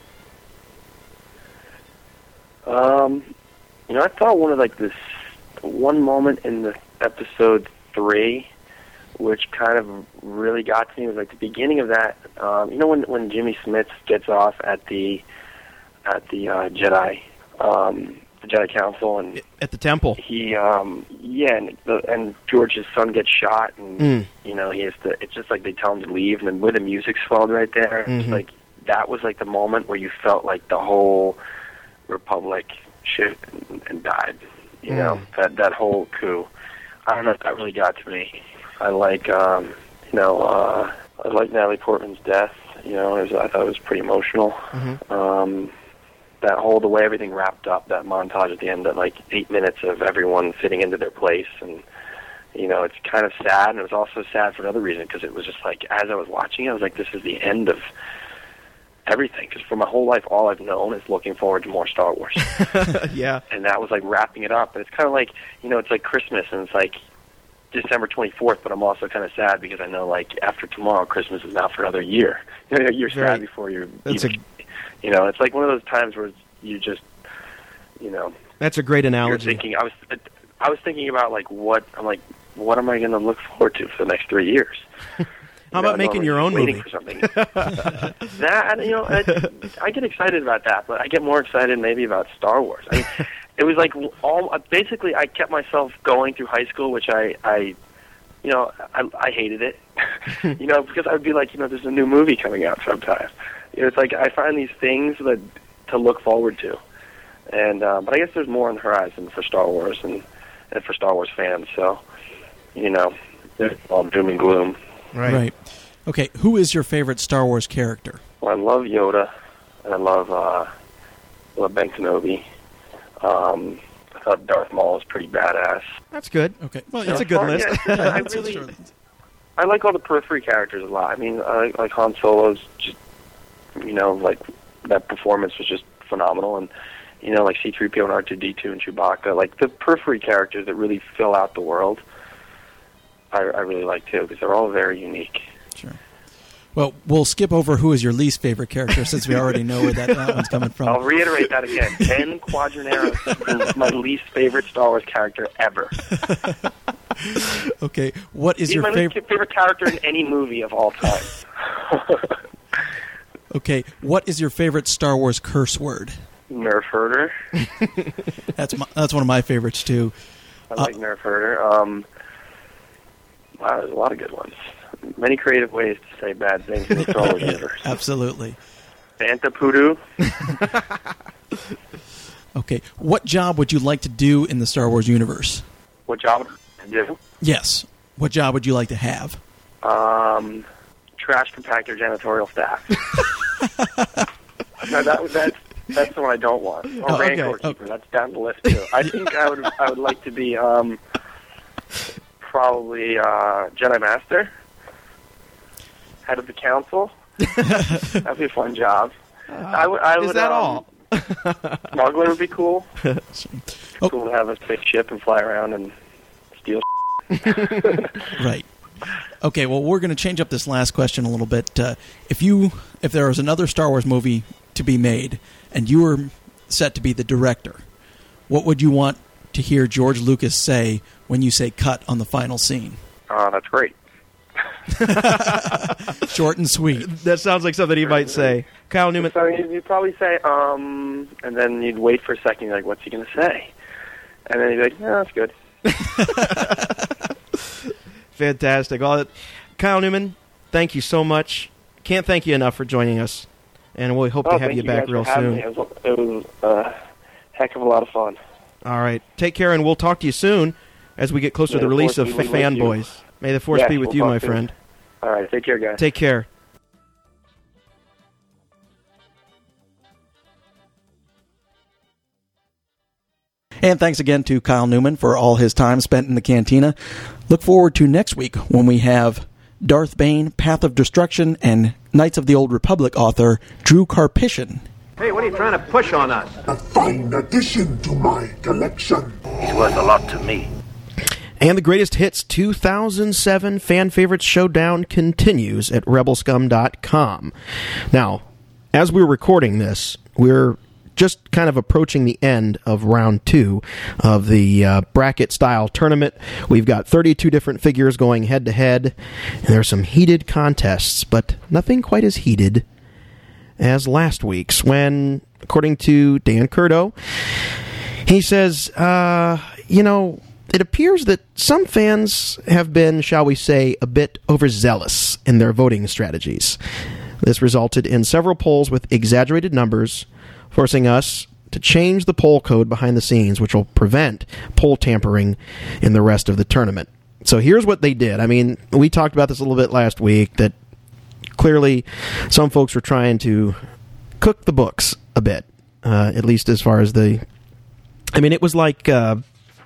I thought one moment in the episode 3, which kind of really got to me, was like the beginning of that. When Jimmy Smits gets off at the Jedi Council and at the temple. He and George's son gets shot, and he has to. It's just like they tell him to leave, and then where the music's swelled right there. Mm-hmm. It's like that was like the moment where you felt like the whole Republic shit and died. That whole coup. I don't know if that really got to me. I like I like Natalie Portman's death. I thought it was pretty emotional. Mm-hmm. The way everything wrapped up, that montage at the end, that like 8 minutes of everyone fitting into their place, and it's kind of sad, and it was also sad for another reason, because it was just like, as I was watching it, I was like, this is the end of everything, because for my whole life, all I've known is looking forward to more Star Wars. Yeah. And that was like wrapping it up, and it's kind of like, it's like Christmas, and it's like December 24th, but I'm also kind of sad because I know like after tomorrow, Christmas is now for another year. You're sad before you're it's like one of those times where you just, That's a great analogy. You're thinking, I was thinking about like what am I going to look forward to for the next 3 years? How about making your own movie? For something. I get excited about that, but I get more excited maybe about Star Wars. I mean, it was like basically I kept myself going through high school, which I hated it, because I would be like, there's a new movie coming out sometime. It's like I find these things to look forward to, and but I guess there's more on the horizon for Star Wars and for Star Wars fans. So, there's all doom and gloom. Right. Okay, who is your favorite Star Wars character? Well, I love Yoda, and I love Ben Kenobi. I thought Darth Maul was pretty badass. That's good. Okay, well, that's a good list. Yeah, I like all the periphery characters a lot. I mean, I like Han Solo's just, like that performance was just phenomenal, and like C-3PO and R2-D2 and Chewbacca, like the periphery characters that really fill out the world. I really like too, because they're all very unique. Sure. Well, we'll skip over who is your least favorite character, since we already know where that one's coming from. I'll reiterate that again. Ben Quadraros is my least favorite Star Wars character ever. Okay, what is He's your my least favorite character in any movie of all time? Okay, what is your favorite Star Wars curse word? Nerf herder. That's one of my favorites too. I like Nerf herder. Wow, there's a lot of good ones. Many creative ways to say bad things in the Star Wars universe. Absolutely. Santa Poodoo. Okay, what job would you like to do in the Star Wars universe? What job would I do? Yes. What job would you like to have? Trash compactor janitorial staff. No, that's the one I don't want. Or Rancor Keeper. That's down the list too. I think I would like to be probably Jedi Master, head of the council. That'd be a fun job. I would. Is that all? Smuggler would be cool. Cool to have a big ship and fly around and steal. Right. Okay. Well, we're going to change up this last question a little bit. If there was another Star Wars movie to be made, and you were set to be the director, what would you want to hear George Lucas say when you say cut on the final scene? That's great. Short and sweet. That sounds like something he might say. Kyle Newman. So you'd probably say, and then you'd wait for a second. You're like, what's he going to say? And then you'd be like, no, that's good. Fantastic. Kyle Newman, thank you so much. Can't thank you enough for joining us. And we hope to have you back real soon. It was a heck of a lot of fun. All right. Take care, and we'll talk to you soon as we get closer to the release of Fanboys. May the Force be with you, my friend. All right. Take care, guys. Take care. And thanks again to Kyle Newman for all his time spent in the cantina. Look forward to next week when we have Darth Bane, Path of Destruction, and Knights of the Old Republic author Drew Karpyshyn. Hey, what are you trying to push on us? A fine addition to my collection. He's worth a lot to me. And the Greatest Hits 2007 Fan Favorites Showdown continues at rebelscum.com. Now, as we're recording this, we're just kind of approaching the end of round 2 of the bracket-style tournament. We've got 32 different figures going head-to-head, and there are some heated contests, but nothing quite as heated as last week's when, according to Dan Curto, he says, it appears that some fans have been, shall we say, a bit overzealous in their voting strategies. This resulted in several polls with exaggerated numbers, forcing us to change the poll code behind the scenes, which will prevent poll tampering in the rest of the tournament. So here's what they did. I mean, we talked about this a little bit last week, that clearly some folks were trying to cook the books a bit, at least as far as it was like, I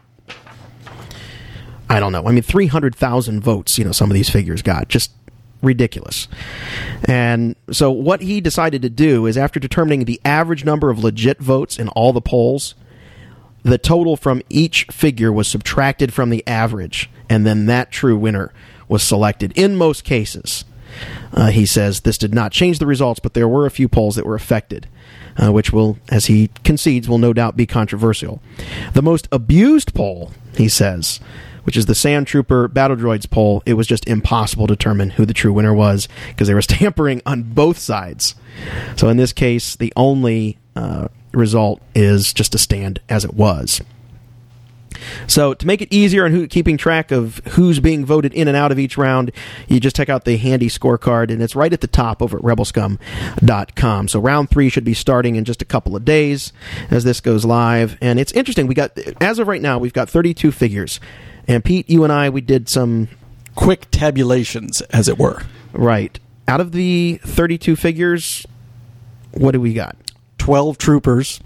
don't know. 300,000 votes, some of these figures got. Just ridiculous. And so what he decided to do is, after determining the average number of legit votes in all the polls, the total from each figure was subtracted from the average, and then that true winner was selected in most cases. He says this did not change the results, but there were a few polls that were affected, which will, as he concedes, will no doubt be controversial. The most abused poll, he says, which is the Sand Trooper Battle Droids poll, it was just impossible to determine who the true winner was because there was tampering on both sides. So in this case, the only result is just to stand as it was. So to make it easier on keeping track of who's being voted in and out of each round, you just check out the handy scorecard, and it's right at the top over at rebelscum.com. So round 3 should be starting in just a couple of days as this goes live. And it's interesting. As of right now, we've got 32 figures. And Pete, you and I, we did some quick tabulations, as it were. Right. Out of the 32 figures, what do we got? 12 troopers.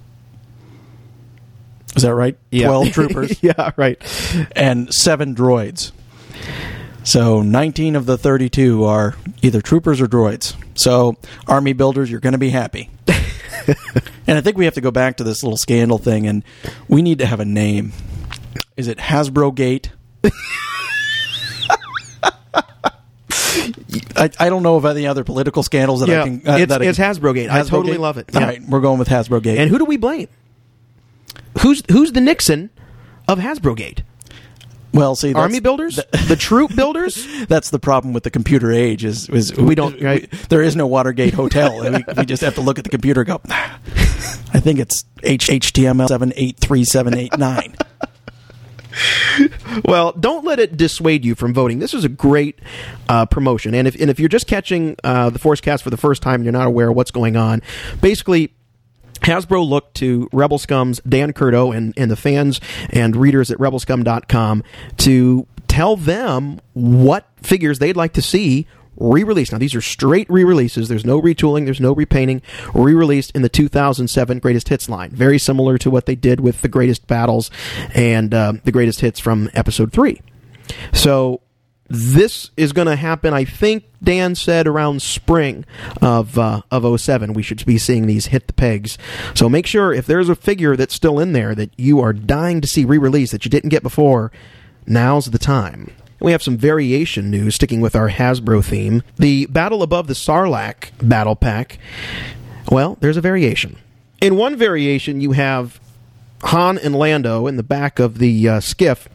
Is that right? Yeah. 12 troopers. Yeah, right. And 7 droids. So 19 of the 32 are either troopers or droids. So army builders, you're going to be happy. And I think we have to go back to this little scandal thing, and we need to have a name. Is it Hasbro Gate? I don't know of any other political scandals that I can... it's Hasbro Gate. I totally love it. Yeah. All right, we're going with Hasbro Gate. And who do we blame? Who's the Nixon of Hasbro Gate? Well, see, army builders, the troop builders. That's the problem with the computer age. Is we don't. Right? There is no Watergate Hotel. we just have to look at the computer and go. I think it's HTML 783789. Well, don't let it dissuade you from voting. This is a great promotion, and if you're just catching the Forcecast for the first time and you're not aware of what's going on, basically Hasbro looked to Rebel Scum's Dan Curto and the fans and readers at rebelscum.com to tell them what figures they'd like to see re-released. Now, these are straight re-releases. There's no retooling. There's no repainting. Re-released in the 2007 Greatest Hits line. Very similar to what they did with the Greatest Battles and the Greatest Hits from Episode 3. So this is going to happen, I think Dan said, around spring of 07. We should be seeing these hit the pegs. So make sure if there's a figure that's still in there that you are dying to see re-released that you didn't get before, now's the time. We have some variation news sticking with our Hasbro theme. The Battle Above the Sarlacc battle pack, well, there's a variation. In one variation, you have Han and Lando in the back of the skiff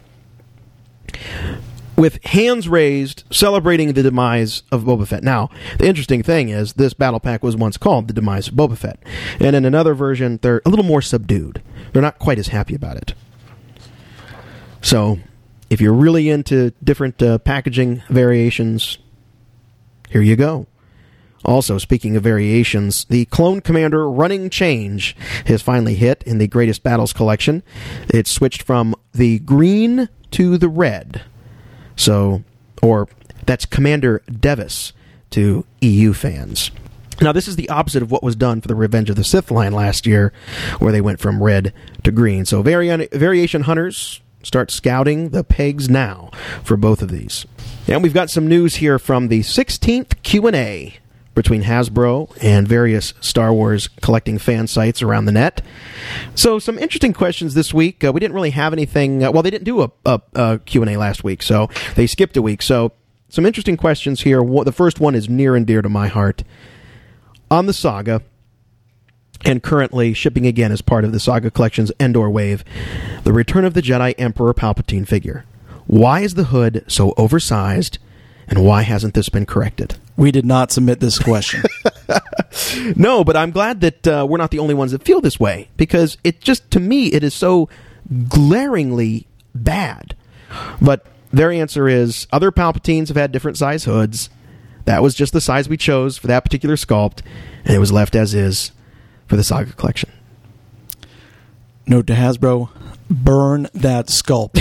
with hands raised, celebrating the demise of Boba Fett. Now, the interesting thing is, this battle pack was once called The Demise of Boba Fett. And in another version, they're a little more subdued. They're not quite as happy about it. So, if you're really into different packaging variations, here you go. Also, speaking of variations, the Clone Commander Running Change has finally hit in the Greatest Battles collection. It's switched from the green to the red. So, or that's Commander Devis to EU fans. Now, this is the opposite of what was done for the Revenge of the Sith line last year, where they went from red to green. So, variation hunters, start scouting the pegs now for both of these. And we've got some news here from the 16th Q&A between Hasbro and various Star Wars collecting fan sites around the net. So some interesting questions this week. We didn't really have anything. Well, they didn't do a Q&A last week, so they skipped a week. So some interesting questions here. The first one is near and dear to my heart. On the Saga, and currently shipping again as part of the Saga Collection's Endor Wave, the Return of the Jedi Emperor Palpatine figure. Why is the hood so oversized, and why hasn't this been corrected? We did not submit this question. No, but I'm glad that we're not the only ones that feel this way, because it just, to me, it is so glaringly bad. But their answer is, other Palpatines have had different size hoods. That was just the size we chose for that particular sculpt, and it was left as is for the Saga Collection. Note to Hasbro, burn that sculpt.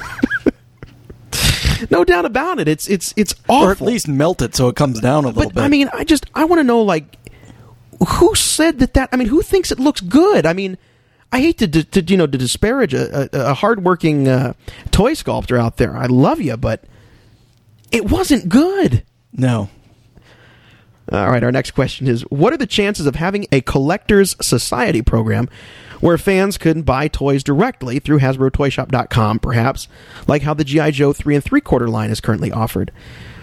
No doubt about it. It's awful. Or at least melt it so it comes down a little bit. I mean, I want to know, like, who said that? I mean, who thinks it looks good? I mean, I hate to disparage a hardworking toy sculptor out there. I love you, but it wasn't good. No. All right, our next question is, what are the chances of having a Collectors Society program where fans can buy toys directly through HasbroToyShop.com, perhaps, like how the G.I. Joe 3 3/4 line is currently offered?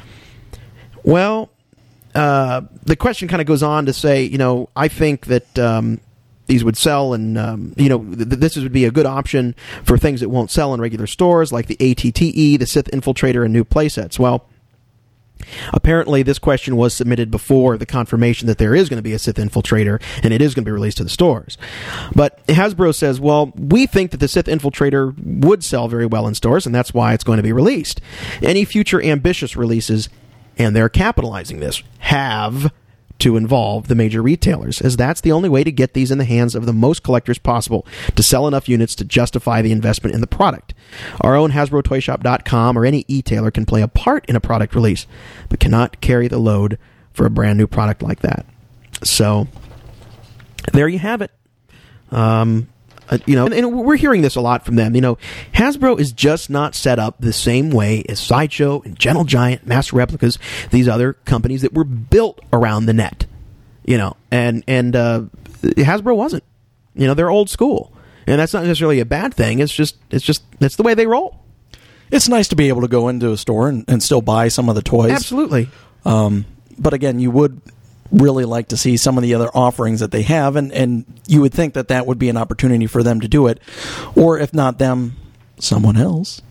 Well, the question kind of goes on to say, I think that these would sell, and, this would be a good option for things that won't sell in regular stores, like the ATTE, the Sith Infiltrator, and new playsets. Well, apparently this question was submitted before the confirmation that there is going to be a Sith Infiltrator and it is going to be released to the stores. But Hasbro says, well, we think that the Sith Infiltrator would sell very well in stores, and that's why it's going to be released. Any future ambitious releases, and they're capitalizing this, have to involve the major retailers, as that's the only way to get these in the hands of the most collectors possible to sell enough units to justify the investment in the product. Our own HasbroToyShop.com or any e-tailer can play a part in a product release, but cannot carry the load for a brand new product like that. So, there you have it. And we're hearing this a lot from them. Hasbro is just not set up the same way as Sideshow and Gentle Giant, Master Replicas, these other companies that were built around the net. And Hasbro wasn't. They're old school, and that's not necessarily a bad thing. It's just that's the way they roll. It's nice to be able to go into a store and still buy some of the toys. Absolutely. But again, you would really like to see some of the other offerings that they have, and you would think that would be an opportunity for them to do it, or if not them, someone else.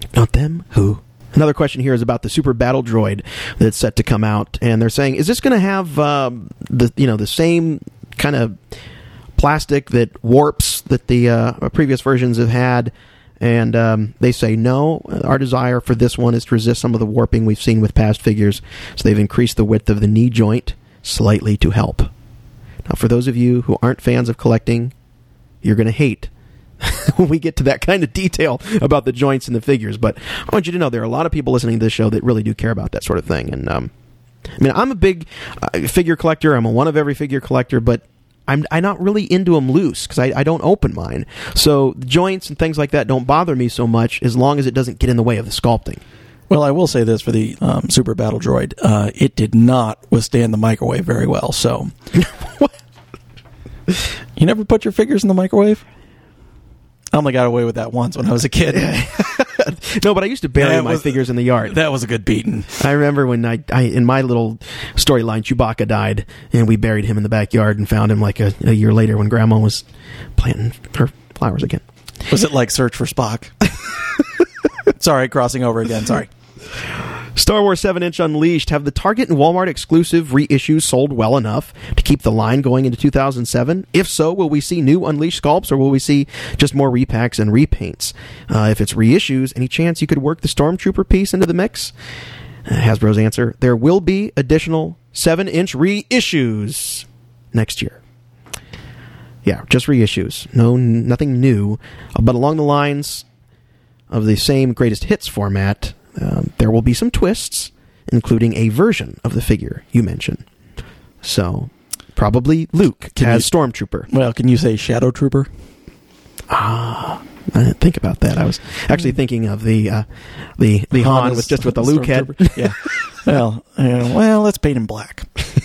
Not them? Who? Another question here is about the Super Battle Droid that's set to come out, and they're saying, is this going to have the same kind of plastic that warps that the previous versions have had? And they say no. Our desire for this one is to resist some of the warping we've seen with past figures, so they've increased the width of the knee joint slightly to help. Now, for those of you who aren't fans of collecting, you're going to hate when we get to that kind of detail about the joints and the figures. But I want you to know there are a lot of people listening to this show that really do care about that sort of thing. And I mean, I'm a big figure collector. I'm a one of every figure collector, but I'm not really into them loose because I don't open mine. So the joints and things like that don't bother me so much as long as it doesn't get in the way of the sculpting. Well, I will say this for the Super Battle Droid. It did not withstand the microwave very well. So, you never put your figures in the microwave? I only got away with that once when I was a kid. No, but I used to bury my figures in the yard. That was a good beating. I remember when I in my little storyline, Chewbacca died, and we buried him in the backyard and found him like a year later when Grandma was planting her flowers again. Was it like Search for Spock? Sorry, crossing over again. Sorry. Star Wars 7-inch Unleashed. Have the Target and Walmart exclusive reissues sold well enough to keep the line going into 2007? If so, will we see new Unleashed sculpts, or will we see just more repacks and repaints? If it's reissues, any chance you could work the Stormtrooper piece into the mix? Hasbro's answer, there will be additional 7-inch reissues next year. Yeah, just reissues. Nothing new. But along the lines of the same greatest hits format, there will be some twists, including a version of the figure you mentioned. So, probably Luke as Stormtrooper. Well, can you say Shadow Trooper? I didn't think about that. I was actually thinking of the Han with the Luke head. Yeah. Well, let's paint him black.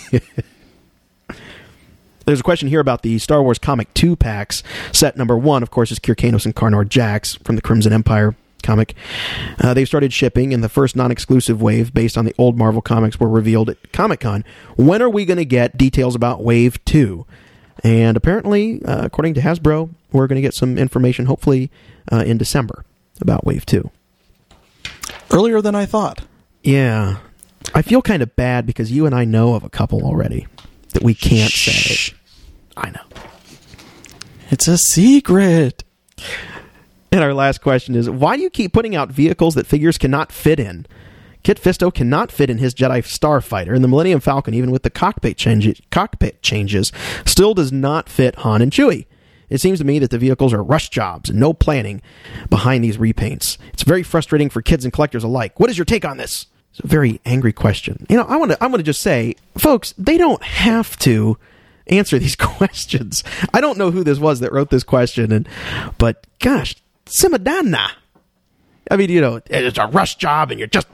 There's a question here about the Star Wars Comic 2 packs. Set number 1, of course, is Kyrkanos and Karnor Jax from the Crimson Empire comic. They've started shipping, and the first non-exclusive wave based on the old Marvel comics were revealed at Comic-Con. When are we going to get details about Wave 2? And apparently, according to Hasbro, we're going to get some information, hopefully, in December about Wave 2. Earlier than I thought. Yeah. I feel kind of bad because you and I know of a couple already that we can't say. I know. It's a secret. And our last question is, why do you keep putting out vehicles that figures cannot fit in? Kit Fisto cannot fit in his Jedi Starfighter, and the Millennium Falcon, even with the cockpit changes, still does not fit Han and Chewie. It seems to me that the vehicles are rush jobs and no planning behind these repaints. It's very frustrating for kids and collectors alike. What is your take on this? It's a very angry question. You know, I want to just say, folks, they don't have to answer these questions. I don't know who this was that wrote this question, but gosh, Simadana. I mean, you know, it's a rush job and you're just...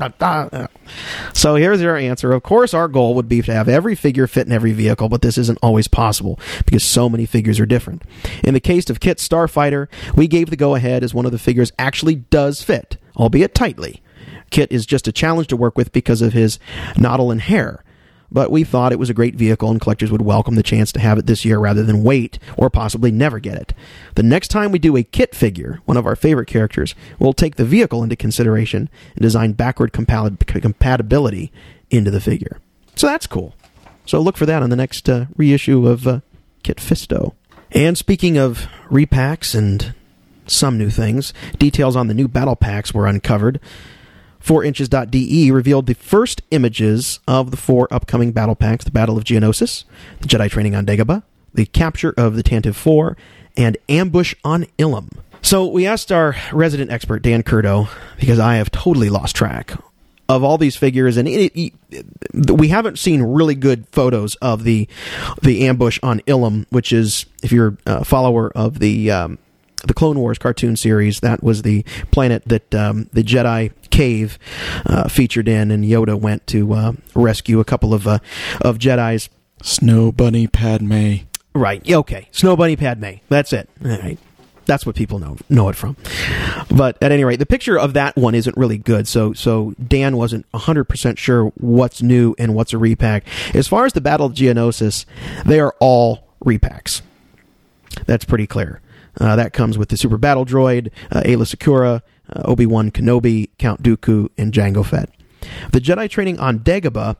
So here's our answer. Of course, our goal would be to have every figure fit in every vehicle, but this isn't always possible because so many figures are different. In the case of Kit's Starfighter, we gave the go-ahead as one of the figures actually does fit, albeit tightly. Kit is just a challenge to work with because of his Nautolan hair. But we thought it was a great vehicle and collectors would welcome the chance to have it this year rather than wait or possibly never get it. The next time we do a Kit figure, one of our favorite characters, we'll take the vehicle into consideration and design backward compatibility into the figure. So that's cool. So look for that on the next reissue of Kit Fisto. And speaking of repacks and some new things, details on the new battle packs were uncovered. 4inches.de revealed the first images of the 4 upcoming battle packs: the Battle of Geonosis, the Jedi Training on Dagobah, the Capture of the Tantive 4, and Ambush on Ilum. So we asked our resident expert, Dan Curdo, because I have totally lost track of all these figures, and we haven't seen really good photos of the Ambush on Ilum, which is, if you're a follower of the Clone Wars cartoon series, that was the planet that the Jedi cave featured in, and Yoda went to rescue a couple of Jedis. Snow Bunny Padme. Right. Okay. Snow Bunny Padme. That's it. All right. That's what people know it from. But at any rate, the picture of that one isn't really good. So Dan wasn't 100% sure what's new and what's a repack. As far as the Battle of Geonosis, they are all repacks. That's pretty clear. That comes with the Super Battle Droid, Ayla Secura, Obi-Wan Kenobi, Count Dooku, and Jango Fett. The Jedi training on Dagobah,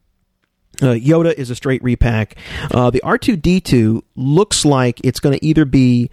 Yoda is a straight repack. The R2-D2 looks like it's going to either be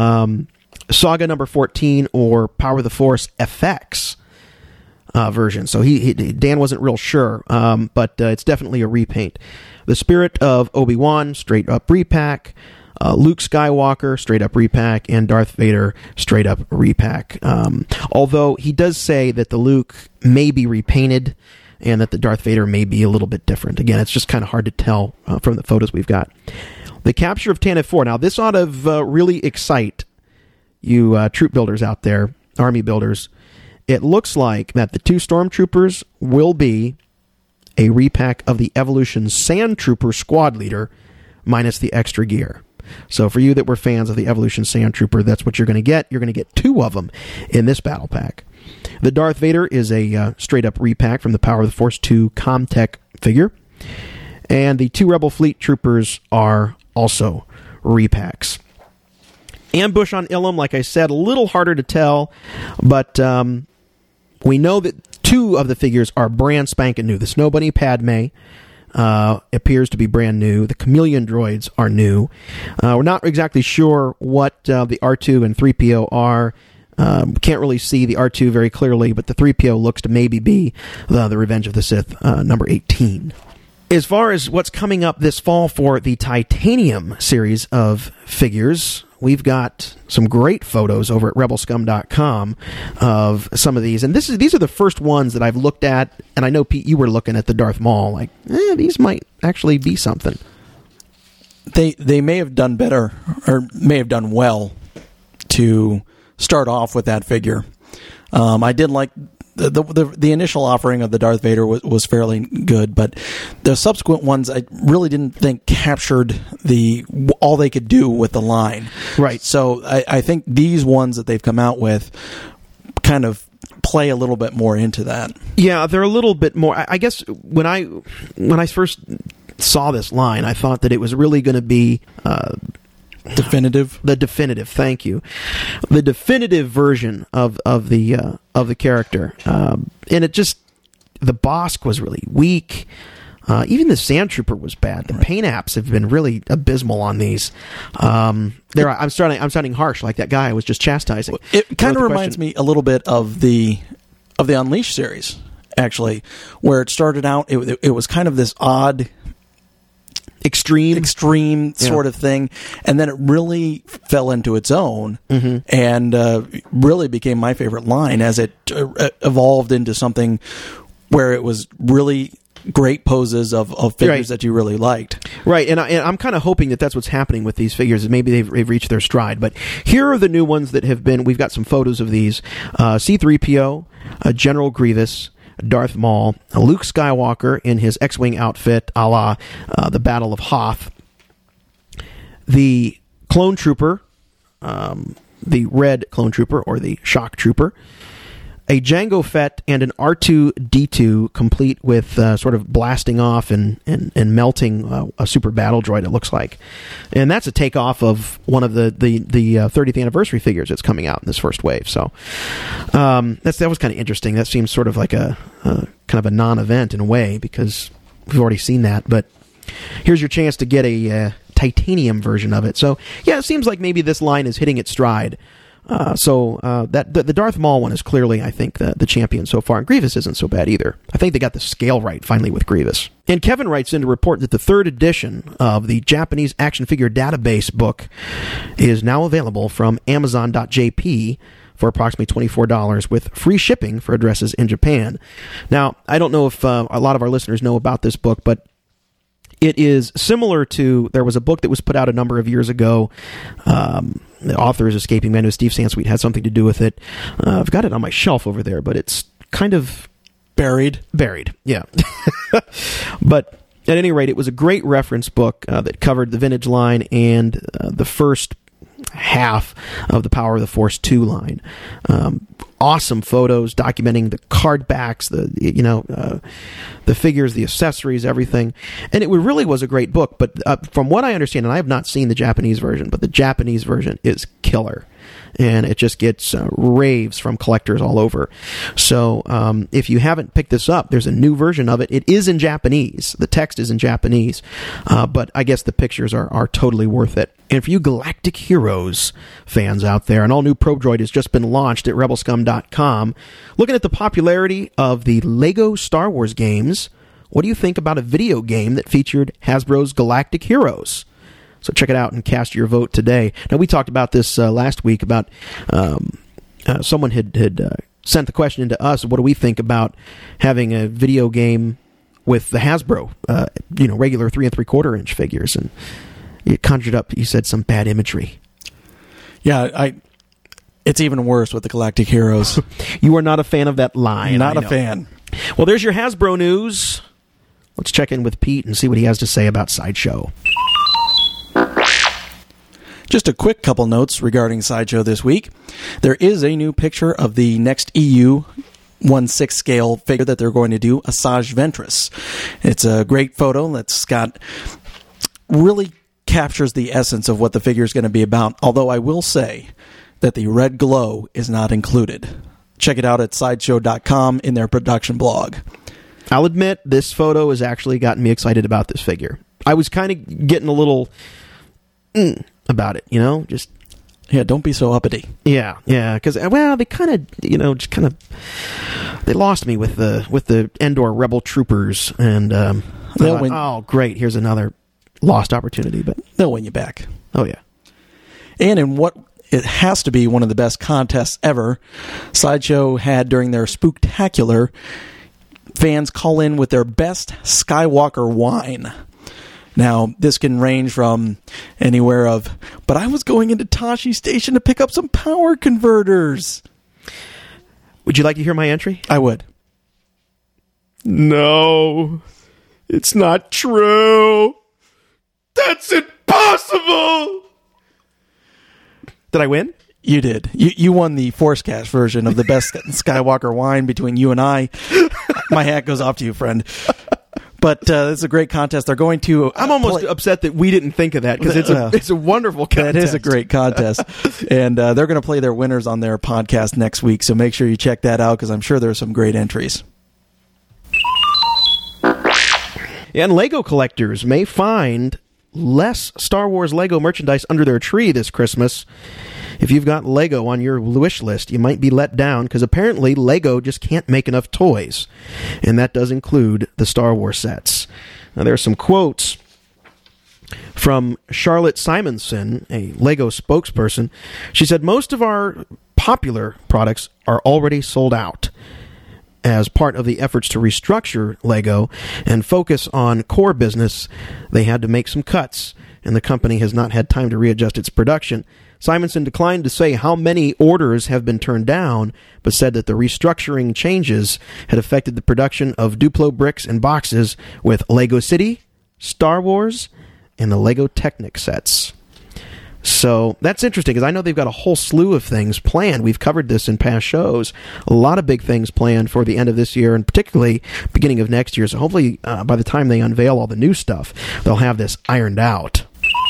Saga number 14 or Power of the Force FX version. So Dan wasn't real sure, but it's definitely a repaint. The Spirit of Obi-Wan, straight up repack. Luke Skywalker, straight up repack, and Darth Vader, straight up repack. Although he does say that the Luke may be repainted and that the Darth Vader may be a little bit different. Again, it's just kind of hard to tell from the photos we've got. The capture of Tantive 4. Now, this ought to really excite you troop builders out there, army builders. It looks like that the 2 stormtroopers will be a repack of the Evolution Sand Trooper squad leader minus the extra gear. So for you that were fans of the Evolution Sand Trooper, that's what you're going to get. You're going to get 2 of them in this battle pack. The Darth Vader is a straight-up repack from the Power of the Force 2 Comtech figure. And the 2 Rebel Fleet Troopers are also repacks. Ambush on Ilum, like I said, a little harder to tell, but we know that 2 of the figures are brand spanking new. The Snow Bunny Padme appears to be brand new. The Chameleon droids are new. We're not exactly sure what the R2 and 3PO are. Can't really see the R2 very clearly, but the 3PO looks to maybe be the Revenge of the Sith number 18. As far as what's coming up this fall for the Titanium series of figures, we've got some great photos over at rebelscum.com of some of these. And these are the first ones that I've looked at. And I know, Pete, you were looking at the Darth Maul like, these might actually be something. They may have done better, or may have done well, to start off with that figure. I did like the initial offering of the Darth Vader was fairly good, but the subsequent ones I really didn't think captured all they could do with the line. Right. So I think these ones that they've come out with kind of play a little bit more into that. Yeah, they're a little bit more. I guess when I first saw this line, I thought that it was really going to be definitive. The definitive, thank you. The definitive version of the character, and it just, the Bosk was really weak. Even the Sand Trooper was bad. The paint apps have been really abysmal on these. I'm sounding harsh, like that guy I was just chastising. It kind of reminds me a little bit of the Unleashed series, actually, where it started out. It was kind of this odd, extreme sort of thing, and then it really fell into its own, and really became my favorite line as it evolved into something where it was really great poses of figures that you really liked. Right, and I'm kind of hoping that that's what's happening with these figures, is maybe they've reached their stride. But here are the new ones that have been, we've got some photos of these. C-3PO, General Grievous, Darth Maul, Luke Skywalker in his X-Wing outfit, a la the Battle of Hoth, the Clone Trooper, the Red Clone Trooper, or the Shock Trooper, a Jango Fett, and an R2-D2, complete with sort of blasting off and melting a super battle droid, it looks like. And that's a takeoff of one of the 30th anniversary figures that's coming out in this first wave. So that was kind of interesting. That seems sort of like a kind of a non-event in a way, because we've already seen that. But here's your chance to get a titanium version of it. So yeah, it seems like maybe this line is hitting its stride. The Darth Maul one is clearly, I think, the champion so far. And Grievous isn't so bad either. I think they got the scale right finally with Grievous. And Kevin writes in to report that the 3rd edition of the Japanese Action Figure Database book is now available from Amazon.jp for approximately $24 with free shipping for addresses in Japan. Now, I don't know if a lot of our listeners know about this book, but it is similar to, there was a book that was put out a number of years ago. The author is escaping me. I know Steve Sansweet had something to do with it. I've got it on my shelf over there, but it's kind of buried. Yeah. But at any rate, it was a great reference book that covered the vintage line and the first half of the Power of the Force 2 line. Awesome photos documenting the card backs, the figures, the accessories, everything. And it really was a great book. But from what I understand, and I have not seen the Japanese version, but the Japanese version is killer. And it just gets raves from collectors all over. So if you haven't picked this up, there's a new version of it. It is in Japanese. The text is in Japanese. But I guess the pictures are totally worth it. And for you Galactic Heroes fans out there, an all-new Probe Droid has just been launched at rebelscum.com. Looking at the popularity of the Lego Star Wars games, what do you think about a video game that featured Hasbro's Galactic Heroes? So check it out and cast your vote today. Now, we talked about this last week about someone had sent the question into us, what do we think about having a video game with the Hasbro, regular 3 3/4 inch figures? And it conjured up, he said, some bad imagery. Yeah, it's even worse with the Galactic Heroes. You are not a fan of that line. Not a fan. Well, there's your Hasbro news. Let's check in with Pete and see what he has to say about Sideshow. Just a quick couple notes regarding Sideshow this week. There is a new picture of the next EU 1/6 scale figure that they're going to do, Asajj Ventress. It's a great photo that's really captures the essence of what the figure is going to be about, although I will say that the red glow is not included. Check it out at sideshow.com in their production blog. I'll admit, this photo has actually gotten me excited about this figure. I was kind of getting a little about it, just... Yeah, don't be so uppity. Yeah, because, they kind of, they lost me with the Endor Rebel Troopers, and great, here's another lost opportunity, but they'll win you back. Oh, yeah. And in what it has to be one of the best contests ever, Sideshow had during their Spooktacular, fans call in with their best Skywalker wine. Now, this can range from anywhere of, but I was going into Tashi Station to pick up some power converters. Would you like to hear my entry? I would. No, it's not true. That's impossible. Did I win? You did. You won the Forcecast version of the best Skywalker wine between you and I. My hat goes off to you, friend. But it's a great contest. They're going to... I'm almost upset that we didn't think of that, because it's a wonderful contest. That is a great contest. And they're going to play their winners on their podcast next week, so make sure you check that out, because I'm sure there's some great entries. And Lego collectors may find less Star Wars Lego merchandise under their tree this Christmas. If you've got Lego on your wish list, you might be let down, because apparently Lego just can't make enough toys. And that does include the Star Wars sets. Now, there are some quotes from Charlotte Simonson, a Lego spokesperson. She said, most of our popular products are already sold out. As part of the efforts to restructure Lego and focus on core business, they had to make some cuts, and the company has not had time to readjust its production. Simonson declined to say how many orders have been turned down, but said that the restructuring changes had affected the production of Duplo bricks and boxes with Lego City, Star Wars, and the Lego Technic sets. So that's interesting, because I know they've got a whole slew of things planned. We've covered this in past shows. A lot of big things planned for the end of this year, and particularly beginning of next year. So hopefully by the time they unveil all the new stuff, they'll have this ironed out.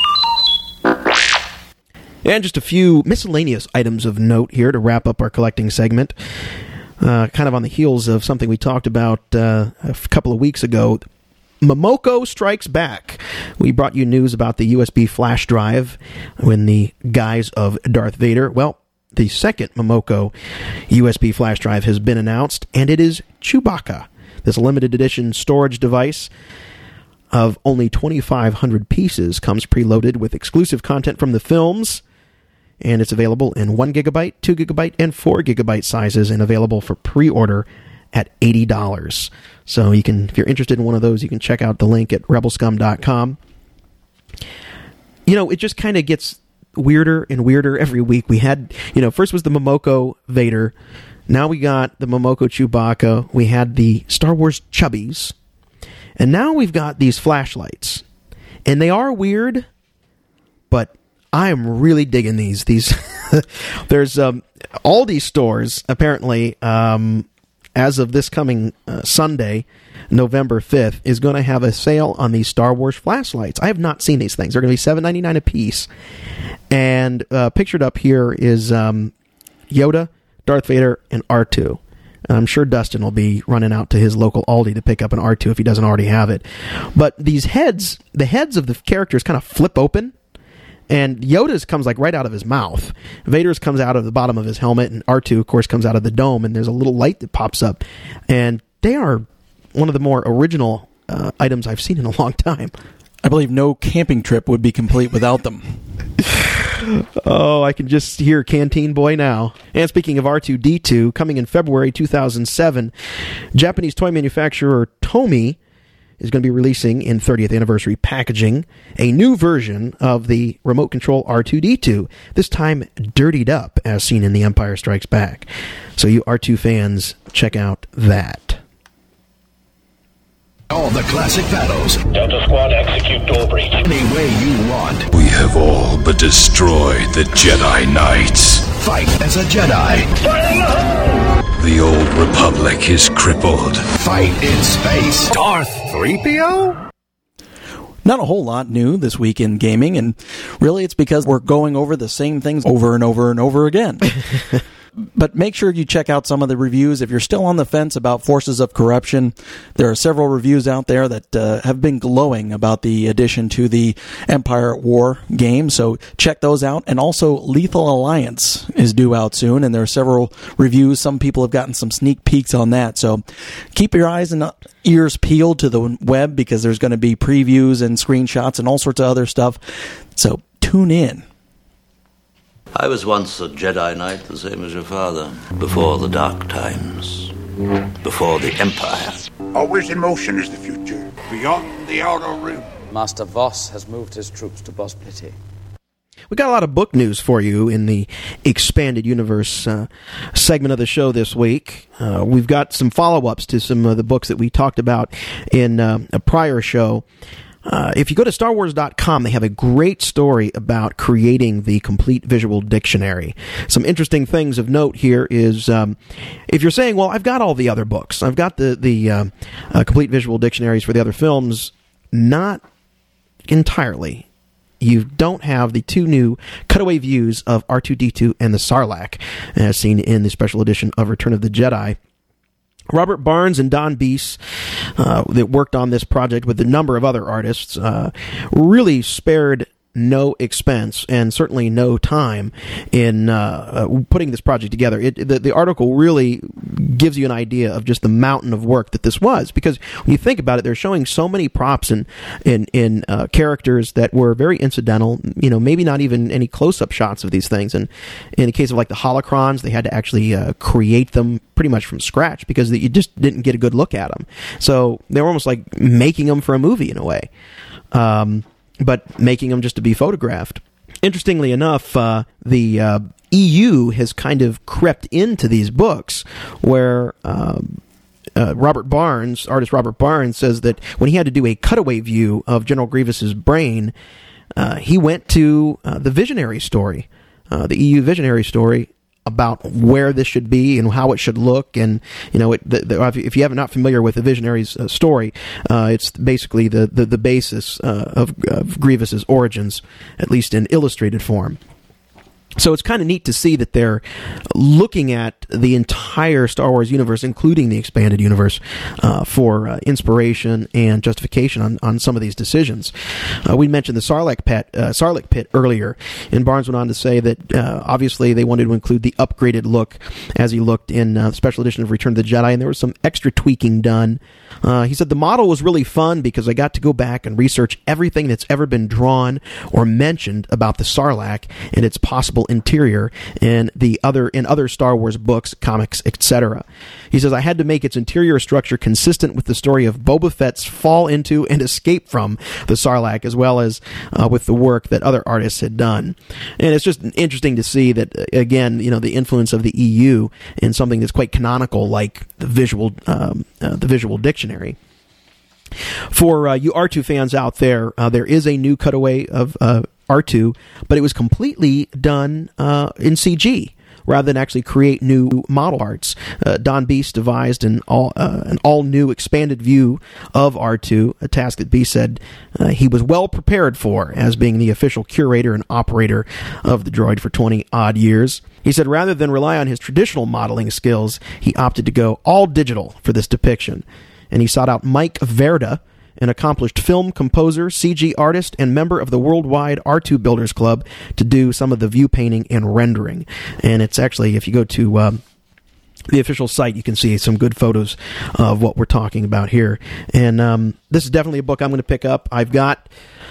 And just a few miscellaneous items of note here to wrap up our collecting segment. Kind of on the heels of something we talked about a couple of weeks ago. Momoko strikes back. We brought you news about the USB flash drive in the guise of Darth Vader. Well, the second Momoko USB flash drive has been announced, and it is Chewbacca. This limited edition storage device of only 2,500 pieces comes preloaded with exclusive content from the films, and it's available in 1 gigabyte, 2 gigabyte, and 4 gigabyte sizes, and available for pre-order at $80. So you can, if you're interested in one of those, you can check out the link at rebelscum.com. It just kind of gets weirder and weirder every week. We had, first was the Momoko Vader. Now we got the Momoko Chewbacca. We had the Star Wars Chubbies. And now we've got these flashlights. And they are weird, but I am really digging these. There's Aldi stores, apparently, as of this coming Sunday, November 5th, is going to have a sale on these Star Wars flashlights. I have not seen these things. They're going to be $7.99 a piece. And pictured up here is Yoda, Darth Vader, and R2. I'm sure Dustin will be running out to his local Aldi to pick up an R2 if he doesn't already have it. But these heads, the heads of the characters kind of flip open, and Yoda's comes like right out of his mouth. Vader's comes out of the bottom of his helmet, and R2, of course, comes out of the dome, and there's a little light that pops up. And they are one of the more original items I've seen in a long time. I believe no camping trip would be complete without them. Oh, I can just hear Canteen Boy now. And speaking of R2-D2, coming in February 2007, Japanese toy manufacturer Tomy is going to be releasing in 30th anniversary packaging a new version of the remote control R2-D2, this time dirtied up as seen in The Empire Strikes Back. So you R2 fans, check out that. All the classic battles. Delta Squad, execute door breach. Any way you want. We have all but destroyed the Jedi Knights. Fight as a Jedi. Fire in the hole! The old Republic is crippled. Fight in space. Darth 3PO? Not a whole lot new this week in gaming, and really it's because we're going over the same things over and over and over again. But make sure you check out some of the reviews. If you're still on the fence about Forces of Corruption, there are several reviews out there that have been glowing about the addition to the Empire at War game. So check those out. And also Lethal Alliance is due out soon, and there are several reviews. Some people have gotten some sneak peeks on that. So keep your eyes and ears peeled to the web, because there's going to be previews and screenshots and all sorts of other stuff. So tune in. I was once a Jedi Knight, the same as your father, before the dark times, before the Empire. Always in motion is the future. Beyond the Outer Rim. Master Voss has moved his troops to Bos Pliti. We got a lot of book news for you in the Expanded Universe segment of the show this week. We've got some follow-ups to some of the books that we talked about in a prior show. If you go to StarWars.com, they have a great story about creating the complete visual dictionary. Some interesting things of note here is, if you're saying, well, I've got all the other books, I've got the complete visual dictionaries for the other films, not entirely. You don't have the two new cutaway views of R2-D2 and the Sarlacc, as seen in the special edition of Return of the Jedi. Robert Barnes and Don Beese, that worked on this project with a number of other artists, really spared no expense and certainly no time in putting this project together. The article really gives you an idea of just the mountain of work that this was, because when you think about it, they're showing so many props and in characters that were very incidental, maybe not even any close-up shots of these things. And in the case of like the holocrons, they had to actually create them pretty much from scratch, because you just didn't get a good look at them. So they were almost like making them for a movie in a way. But making them just to be photographed. Interestingly enough, the EU has kind of crept into these books, where artist Robert Barnes says that when he had to do a cutaway view of General Grievous's brain, he went to the Visionary story, the EU Visionary story, about where this should be and how it should look. And if you are not familiar with the Visionary's story, it's basically the basis of Grievous's origins, at least in illustrated form. So it's kind of neat to see that they're looking at the entire Star Wars universe, including the expanded universe, for inspiration and justification on some of these decisions. We mentioned the Sarlacc pit earlier, and Barnes went on to say that obviously they wanted to include the upgraded look as he looked in the special edition of Return of the Jedi, and there was some extra tweaking done. He said, the model was really fun because I got to go back and research everything that's ever been drawn or mentioned about the Sarlacc and its possible interior in other Star Wars books, comics, etc. He says, I had to make its interior structure consistent with the story of Boba Fett's fall into and escape from the Sarlacc, as well as with the work that other artists had done. And it's just interesting to see that, again, the influence of the EU in something that's quite canonical, like the visual dictionary. For you R2 fans out there, there is a new cutaway of R2, but it was completely done in CG rather than actually create new model arts. Don Beast devised an all-new expanded view of R2, a task that Beast said he was well prepared for as being the official curator and operator of the droid for 20-odd years. He said rather than rely on his traditional modeling skills, he opted to go all digital for this depiction. And he sought out Mike Verda, an accomplished film composer, CG artist, and member of the worldwide R2 Builders Club, to do some of the view painting and rendering. And it's actually, if you go to the official site, you can see some good photos of what we're talking about here. And this is definitely a book I'm going to pick up. I've got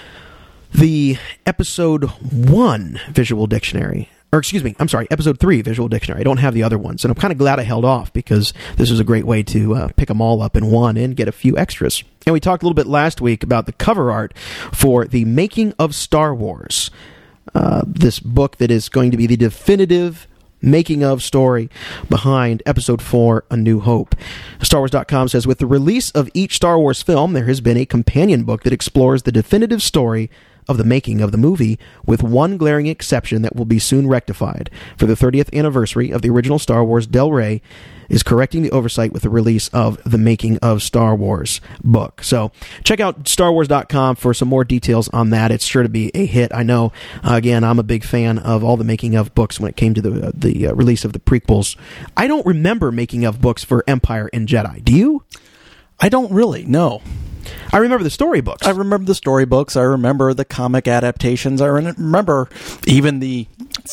the Episode 1 Visual Dictionary. Episode 3 Visual Dictionary. I don't have the other ones, and I'm kind of glad I held off because this is a great way to pick them all up in one and get a few extras. And we talked a little bit last week about the cover art for The Making of Star Wars, this book that is going to be the definitive making of story behind Episode 4, A New Hope. StarWars.com says, with the release of each Star Wars film, there has been a companion book that explores the definitive story of the making of the movie, with one glaring exception that will be soon rectified. For the 30th anniversary of the original Star Wars, Del Rey is correcting the oversight with the release of the Making of Star Wars book. So check out StarWars.com for some more details on that. It's sure to be a hit. I know, again, I'm a big fan of all the making of books when it came to the release of the prequels. I don't remember making of books for Empire and Jedi. Do you? I don't really, no. I remember the storybooks. I remember the storybooks. I remember the comic adaptations. I remember even the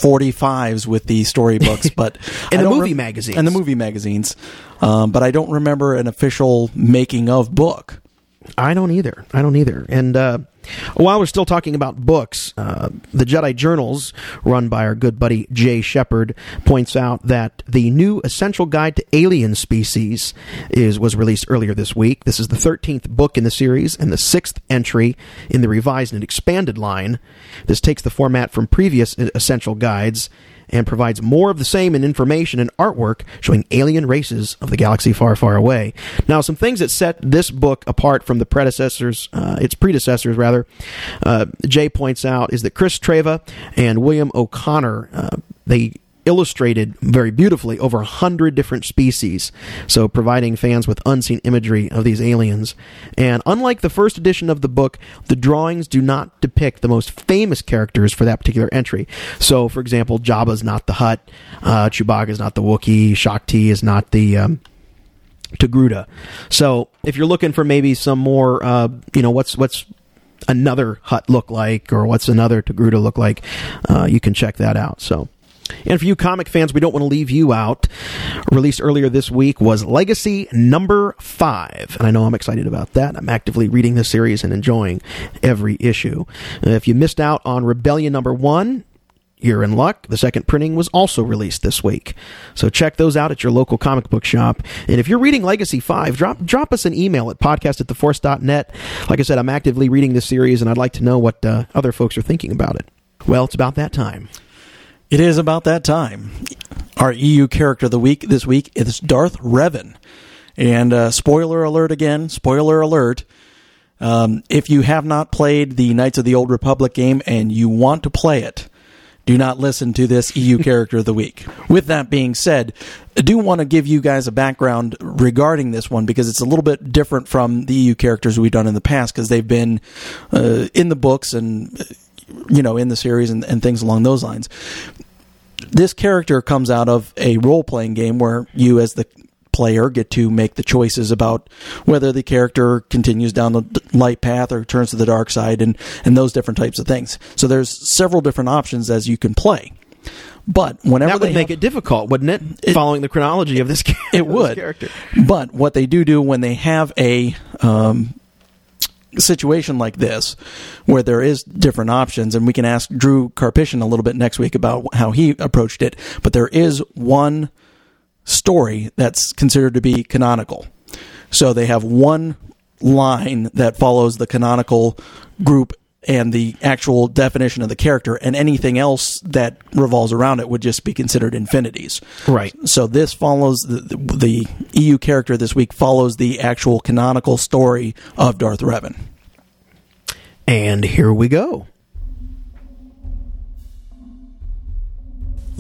45s with the storybooks, but and the movie magazines. And the movie magazines. But I don't remember an official making of book. I don't either. And while we're still talking about books, the Jedi Journals, run by our good buddy Jay Shepard, points out that the new Essential Guide to Alien Species was released earlier this week. This is the 13th book in the series and the 6th entry in the revised and expanded line. This takes the format from previous Essential Guides and provides more of the same in information and artwork showing alien races of the galaxy far, far away. Now, some things that set this book apart from the its predecessors, Jay points out, is that Chris Treva and William O'Connor, they illustrated very beautifully over 100 different species, so providing fans with unseen imagery of these aliens. And unlike the first edition of the book, the drawings do not depict the most famous characters for that particular entry. So, for example, Jabba's not the Hutt, Chewbacca's not the Wookiee, Shakti is not the Togruta. So, if you're looking for maybe some more, what's another Hutt look like, or what's another Togruta look like, you can check that out. So. And for you comic fans, we don't want to leave you out. Released earlier this week was Legacy number 5. And I know I'm excited about that. I'm actively reading this series and enjoying every issue. If you missed out on Rebellion number 1, you're in luck. The second printing was also released this week. So check those out at your local comic book shop. And if you're reading Legacy 5, drop us an email at podcast@theforce.net. Like I said, I'm actively reading this series, and I'd like to know what other folks are thinking about it. Well, it's about that time. It is about that time. Our EU character of the week this week is Darth Revan. And spoiler alert again, spoiler alert. If you have not played the Knights of the Old Republic game and you want to play it, do not listen to this EU character of the week. With that being said, I do want to give you guys a background regarding this one because it's a little bit different from the EU characters we've done in the past because they've been in the books and in the series and things along those lines. This character comes out of a role-playing game where you, as the player, get to make the choices about whether the character continues down the light path or turns to the dark side and those different types of things. So there's several different options as you can play. But whenever that would make it difficult, wouldn't it? Following the chronology of this character. It would. But what they do when they have a situation like this where there is different options, and we can ask Drew Karpyshyn a little bit next week about how he approached it, but there is one story that's considered to be canonical. So they have one line that follows the canonical group and the actual definition of the character, and anything else that revolves around it would just be considered infinities. Right. So this follows the EU character this week follows the actual canonical story of Darth Revan. And here we go.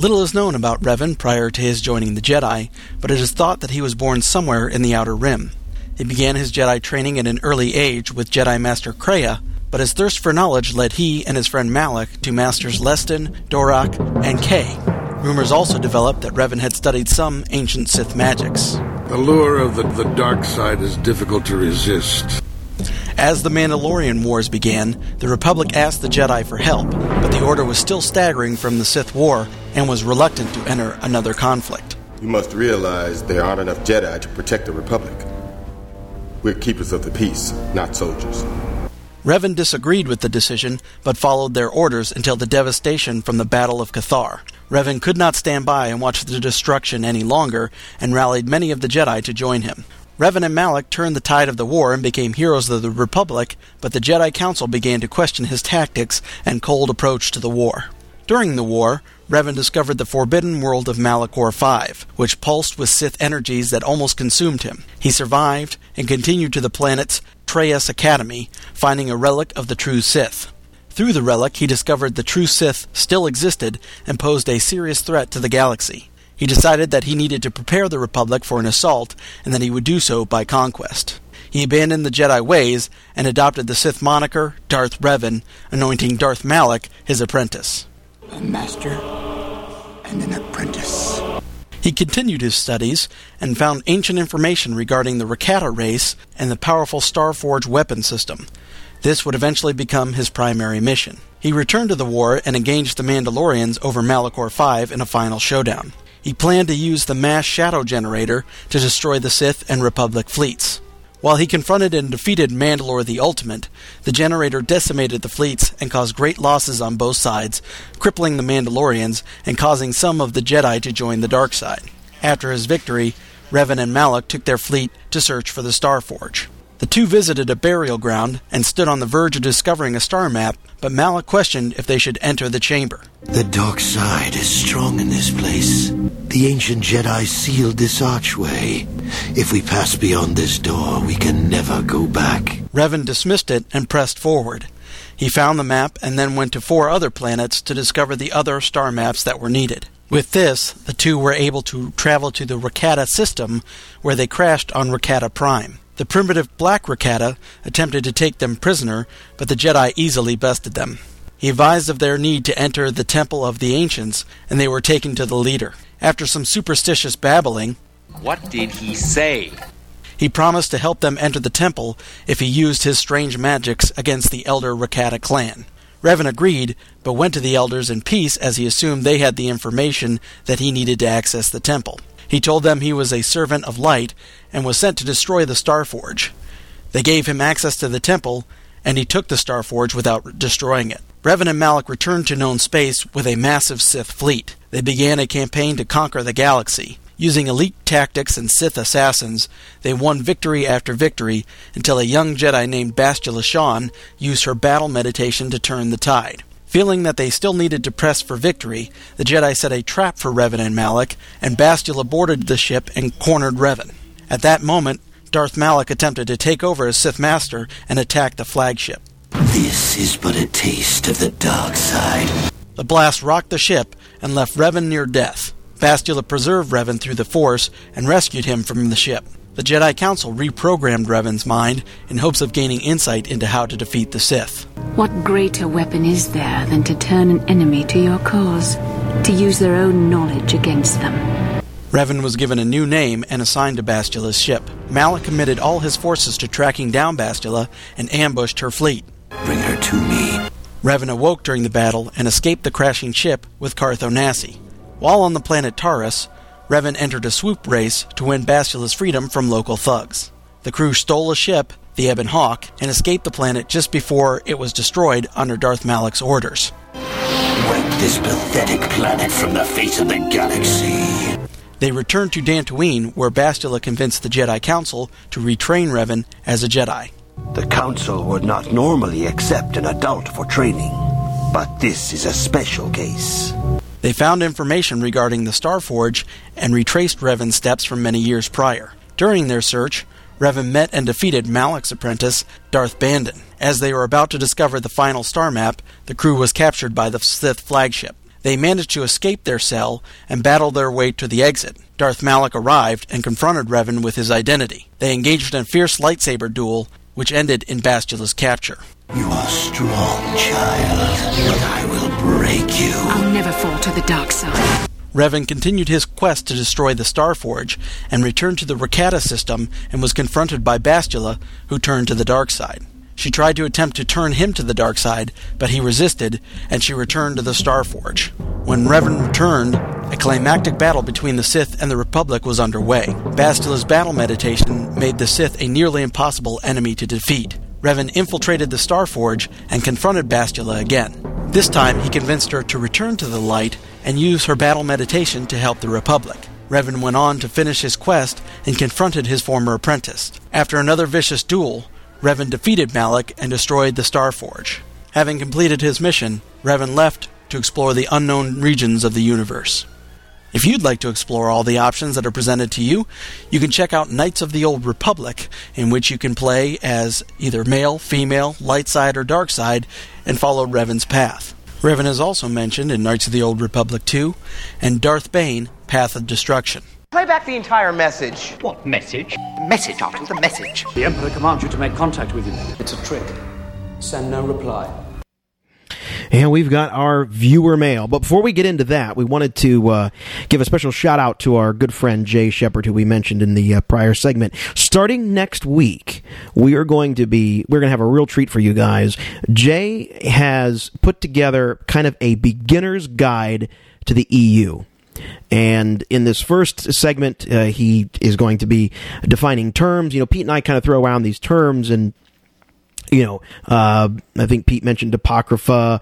Little is known about Revan prior to his joining the Jedi, but it is thought that he was born somewhere in the Outer Rim. He began his Jedi training at an early age with Jedi Master Kreia, but his thirst for knowledge led he and his friend Malak to Masters Leston, Dorak, and Kay. Rumors also developed that Revan had studied some ancient Sith magics. The lure of the dark side is difficult to resist. As the Mandalorian Wars began, the Republic asked the Jedi for help, but the Order was still staggering from the Sith War and was reluctant to enter another conflict. You must realize there aren't enough Jedi to protect the Republic. We're keepers of the peace, not soldiers. Revan disagreed with the decision, but followed their orders until the devastation from the Battle of Cathar. Revan could not stand by and watch the destruction any longer, and rallied many of the Jedi to join him. Revan and Malak turned the tide of the war and became heroes of the Republic, but the Jedi Council began to question his tactics and cold approach to the war. During the war, Revan discovered the forbidden world of Malachor V, which pulsed with Sith energies that almost consumed him. He survived and continued to the planet's Treyas Academy, finding a relic of the true Sith. Through the relic, he discovered the true Sith still existed and posed a serious threat to the galaxy. He decided that he needed to prepare the Republic for an assault, and that he would do so by conquest. He abandoned the Jedi ways and adopted the Sith moniker Darth Revan, anointing Darth Malak his apprentice. A master and an apprentice. He continued his studies and found ancient information regarding the Rakata race and the powerful Starforge weapon system. This would eventually become his primary mission. He returned to the war and engaged the Mandalorians over Malachor V in a final showdown. He planned to use the mass shadow generator to destroy the Sith and Republic fleets. While he confronted and defeated Mandalore the Ultimate, the generator decimated the fleets and caused great losses on both sides, crippling the Mandalorians and causing some of the Jedi to join the dark side. After his victory, Revan and Malak took their fleet to search for the Starforge. The two visited a burial ground and stood on the verge of discovering a star map, but Malak questioned if they should enter the chamber. The dark side is strong in this place. The ancient Jedi sealed this archway. If we pass beyond this door, we can never go back. Revan dismissed it and pressed forward. He found the map and then went to 4 other planets to discover the other star maps that were needed. With this, the two were able to travel to the Rakata system, where they crashed on Rakata Prime. The primitive Black Rakata attempted to take them prisoner, but the Jedi easily bested them. He advised of their need to enter the Temple of the Ancients, and they were taken to the leader. After some superstitious babbling, What did he say? he promised to help them enter the temple if he used his strange magics against the Elder Rakata clan. Revan agreed, but went to the elders in peace as he assumed they had the information that he needed to access the temple. He told them he was a servant of light and was sent to destroy the Starforge. They gave him access to the temple, and he took the Starforge without destroying it. Revan and Malak returned to known space with a massive Sith fleet. They began a campaign to conquer the galaxy. Using elite tactics and Sith assassins, they won victory after victory until a young Jedi named Bastila Shan used her battle meditation to turn the tide. Feeling that they still needed to press for victory, the Jedi set a trap for Revan and Malak, and Bastila boarded the ship and cornered Revan. At that moment, Darth Malak attempted to take over as Sith Master and attack the flagship. This is but a taste of the dark side. The blast rocked the ship and left Revan near death. Bastila preserved Revan through the Force and rescued him from the ship. The Jedi Council reprogrammed Revan's mind in hopes of gaining insight into how to defeat the Sith. What greater weapon is there than to turn an enemy to your cause, to use their own knowledge against them? Revan was given a new name and assigned to Bastila's ship. Malak committed all his forces to tracking down Bastila and ambushed her fleet. Bring her to me. Revan awoke during the battle and escaped the crashing ship with Carth Onasi. While on the planet Taurus, Revan entered a swoop race to win Bastila's freedom from local thugs. The crew stole a ship, the Ebon Hawk, and escaped the planet just before it was destroyed under Darth Malak's orders. Wipe this pathetic planet from the face of the galaxy. They returned to Dantooine, where Bastila convinced the Jedi Council to retrain Revan as a Jedi. The Council would not normally accept an adult for training, but this is a special case. They found information regarding the Starforge and retraced Revan's steps from many years prior. During their search, Revan met and defeated Malak's apprentice, Darth Bandon. As they were about to discover the final star map, the crew was captured by the Sith flagship. They managed to escape their cell and battle their way to the exit. Darth Malak arrived and confronted Revan with his identity. They engaged in a fierce lightsaber duel, which ended in Bastula's capture. You are strong, child, but I will break you. I'll never fall to the dark side. Revan continued his quest to destroy the Starforge and returned to the Rakata system and was confronted by Bastila, who turned to the dark side. She tried to attempt to turn him to the dark side, but he resisted, and she returned to the Starforge. When Revan returned, a climactic battle between the Sith and the Republic was underway. Bastila's battle meditation made the Sith a nearly impossible enemy to defeat. Revan infiltrated the Starforge and confronted Bastila again. This time, he convinced her to return to the light and use her battle meditation to help the Republic. Revan went on to finish his quest and confronted his former apprentice. After another vicious duel, Revan defeated Malak and destroyed the Starforge. Having completed his mission, Revan left to explore the unknown regions of the universe. If you'd like to explore all the options that are presented to you, you can check out Knights of the Old Republic, in which you can play as either male, female, light side, or dark side, and follow Revan's path. Revan is also mentioned in Knights of the Old Republic 2 and Darth Bane, Path of Destruction. Play back the entire message. What message? Message, Artu, the message. The Emperor commands you to make contact with him. It's a trick. Send no reply. And we've got our viewer mail. But before we get into that, we wanted to give a special shout out to our good friend Jay Shepard, who we mentioned in the prior segment. Starting next week, we're going to have a real treat for you guys. Jay has put together kind of a beginner's guide to the EU. And in this first segment, he is going to be defining terms. Pete and I kind of throw around these terms, and I think Pete mentioned Apocrypha.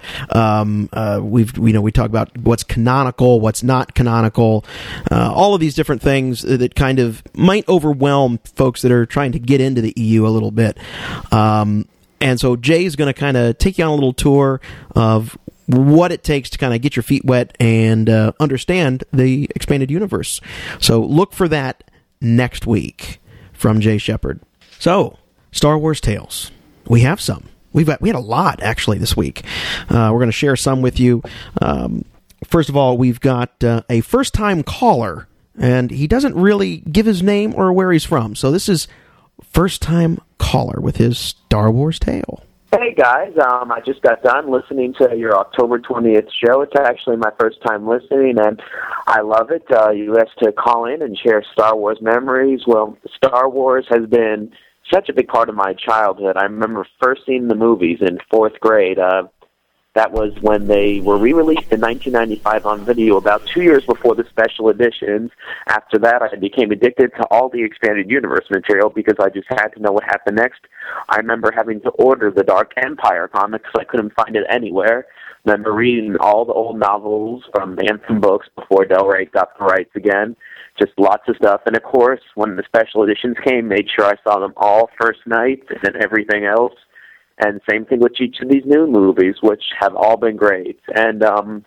We talk about what's canonical, what's not canonical, all of these different things that kind of might overwhelm folks that are trying to get into the EU a little bit. And so Jay's going to kind of take you on a little tour of what it takes to kind of get your feet wet and understand the expanded universe. So look for that next week from Jay Shepard. So, Star Wars Tales. We have some. We had a lot, actually, this week. We're going to share some with you. First of all, we've got a first-time caller, and he doesn't really give his name or where he's from. So this is first-time caller with his Star Wars tale. Hey, guys. I just got done listening to your October 20th show. It's actually my first time listening, and I love it. You asked to call in and share Star Wars memories. Well, Star Wars has been such a big part of my childhood. I remember first seeing the movies in 4th grade. That was when they were re-released in 1995 on video, about 2 years before the special editions. After that, I became addicted to all the expanded universe material because I just had to know what happened next. I remember having to order the Dark Empire comics. I couldn't find it anywhere. I remember reading all the old novels from Anthem Books before Del Rey got the rights again. Just lots of stuff. And, of course, when the special editions came, made sure I saw them all first night and then everything else. And same thing with each of these new movies, which have all been great. And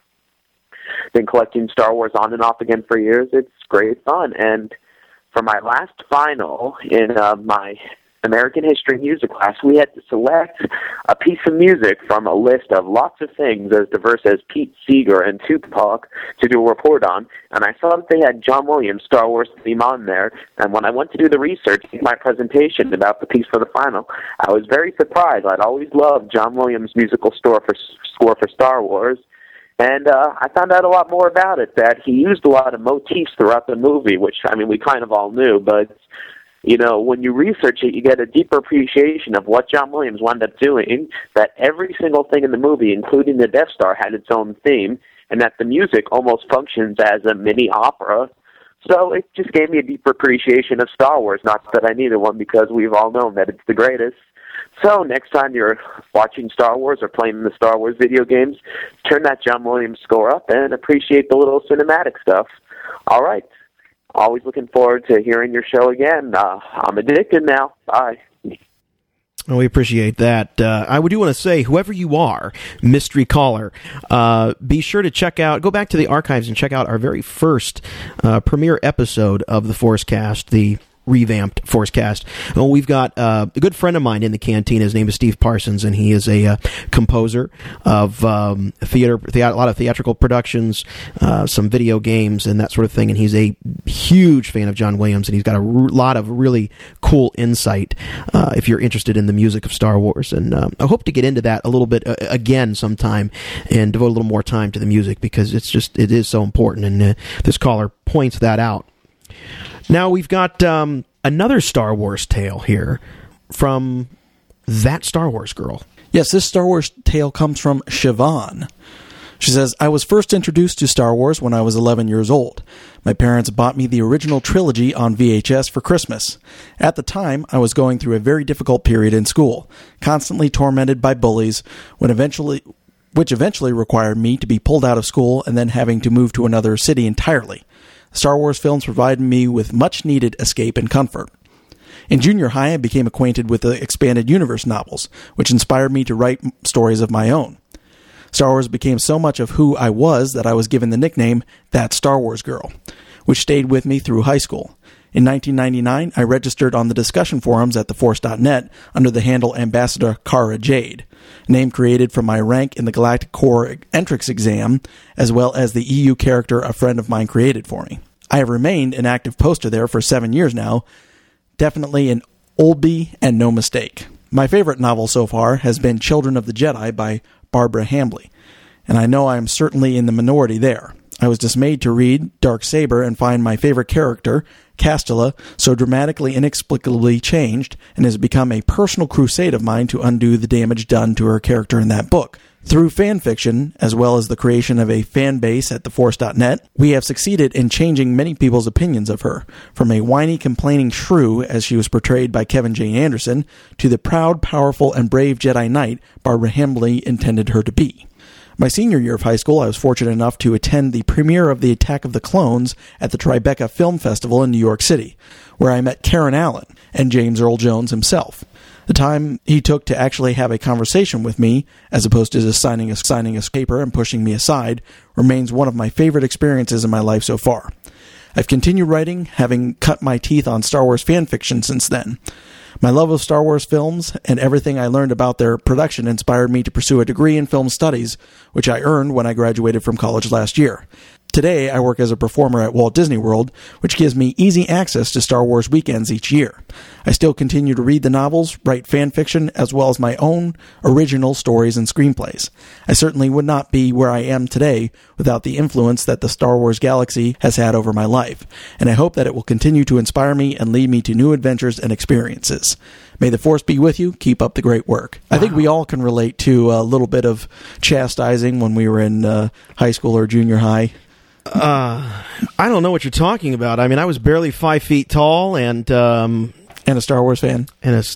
been collecting Star Wars on and off again for years. It's great fun. And for my last final in my American History music class, we had to select a piece of music from a list of lots of things as diverse as Pete Seeger and Tupac to do a report on, and I saw that they had John Williams' Star Wars theme on there, and when I went to do the research in my presentation about the piece for the final, I was very surprised. I'd always loved John Williams' musical score for Star Wars, and I found out a lot more about it, that he used a lot of motifs throughout the movie, which, I mean, we kind of all knew, but when you research it, you get a deeper appreciation of what John Williams wound up doing, that every single thing in the movie, including the Death Star, had its own theme, and that the music almost functions as a mini opera. So it just gave me a deeper appreciation of Star Wars, not that I needed one, because we've all known that it's the greatest. So next time you're watching Star Wars or playing the Star Wars video games, turn that John Williams score up and appreciate the little cinematic stuff. All right. Always looking forward to hearing your show again. I'm addicted now. Bye. Well, we appreciate that. I do want to say, whoever you are, mystery caller, be sure to go back to the archives and check out our very first premiere episode of the Force Cast, the revamped Forcecast. Well, we've got a good friend of mine in the canteen. His name is Steve Parsons, and he is a composer of theater, a lot of theatrical productions, some video games, and that sort of thing. And he's a huge fan of John Williams, and he's got a lot of really cool insight if you're interested in the music of Star Wars. And I hope to get into that a little bit again sometime and devote a little more time to the music, because it is so important. And this caller points that out. Now we've got another Star Wars tale here from That Star Wars Girl. Yes, this Star Wars tale comes from Siobhan. She says, I was first introduced to Star Wars when I was 11 years old. My parents bought me the original trilogy on VHS for Christmas. At the time, I was going through a very difficult period in school, constantly tormented by bullies, which eventually required me to be pulled out of school and then having to move to another city entirely. Star Wars films provided me with much-needed escape and comfort. In junior high, I became acquainted with the Expanded Universe novels, which inspired me to write stories of my own. Star Wars became so much of who I was that I was given the nickname That Star Wars Girl, which stayed with me through high school. In 1999, I registered on the discussion forums at theforce.net under the handle Ambassador Cara Jade, a name created from my rank in the Galactic Corps entrance exam, as well as the EU character a friend of mine created for me. I have remained an active poster there for 7 years now. Definitely an oldie and no mistake. My favorite novel so far has been Children of the Jedi by Barbara Hambly, and I know I am certainly in the minority there. I was dismayed to read Darksaber and find my favorite character, Castilla, so dramatically inexplicably changed, and has become a personal crusade of mine to undo the damage done to her character in that book. Through fan fiction, as well as the creation of a fan base at theforce.net, we have succeeded in changing many people's opinions of her, from a whiny, complaining shrew, as she was portrayed by Kevin J. Anderson, to the proud, powerful, and brave Jedi Knight Barbara Hambly intended her to be. My senior year of high school, I was fortunate enough to attend the premiere of The Attack of the Clones at the Tribeca Film Festival in New York City, where I met Karen Allen and James Earl Jones himself. The time he took to actually have a conversation with me, as opposed to just signing a paper and pushing me aside, remains one of my favorite experiences in my life so far. I've continued writing, having cut my teeth on Star Wars fan fiction since then. My love of Star Wars films and everything I learned about their production inspired me to pursue a degree in film studies, which I earned when I graduated from college last year. Today, I work as a performer at Walt Disney World, which gives me easy access to Star Wars weekends each year. I still continue to read the novels, write fan fiction, as well as my own original stories and screenplays. I certainly would not be where I am today without the influence that the Star Wars galaxy has had over my life, and I hope that it will continue to inspire me and lead me to new adventures and experiences. May the Force be with you. Keep up the great work. Wow. I think we all can relate to a little bit of chastising when we were in high school or junior high. I don't know what you're talking about. I mean, I was barely 5 feet tall and a Star Wars fan.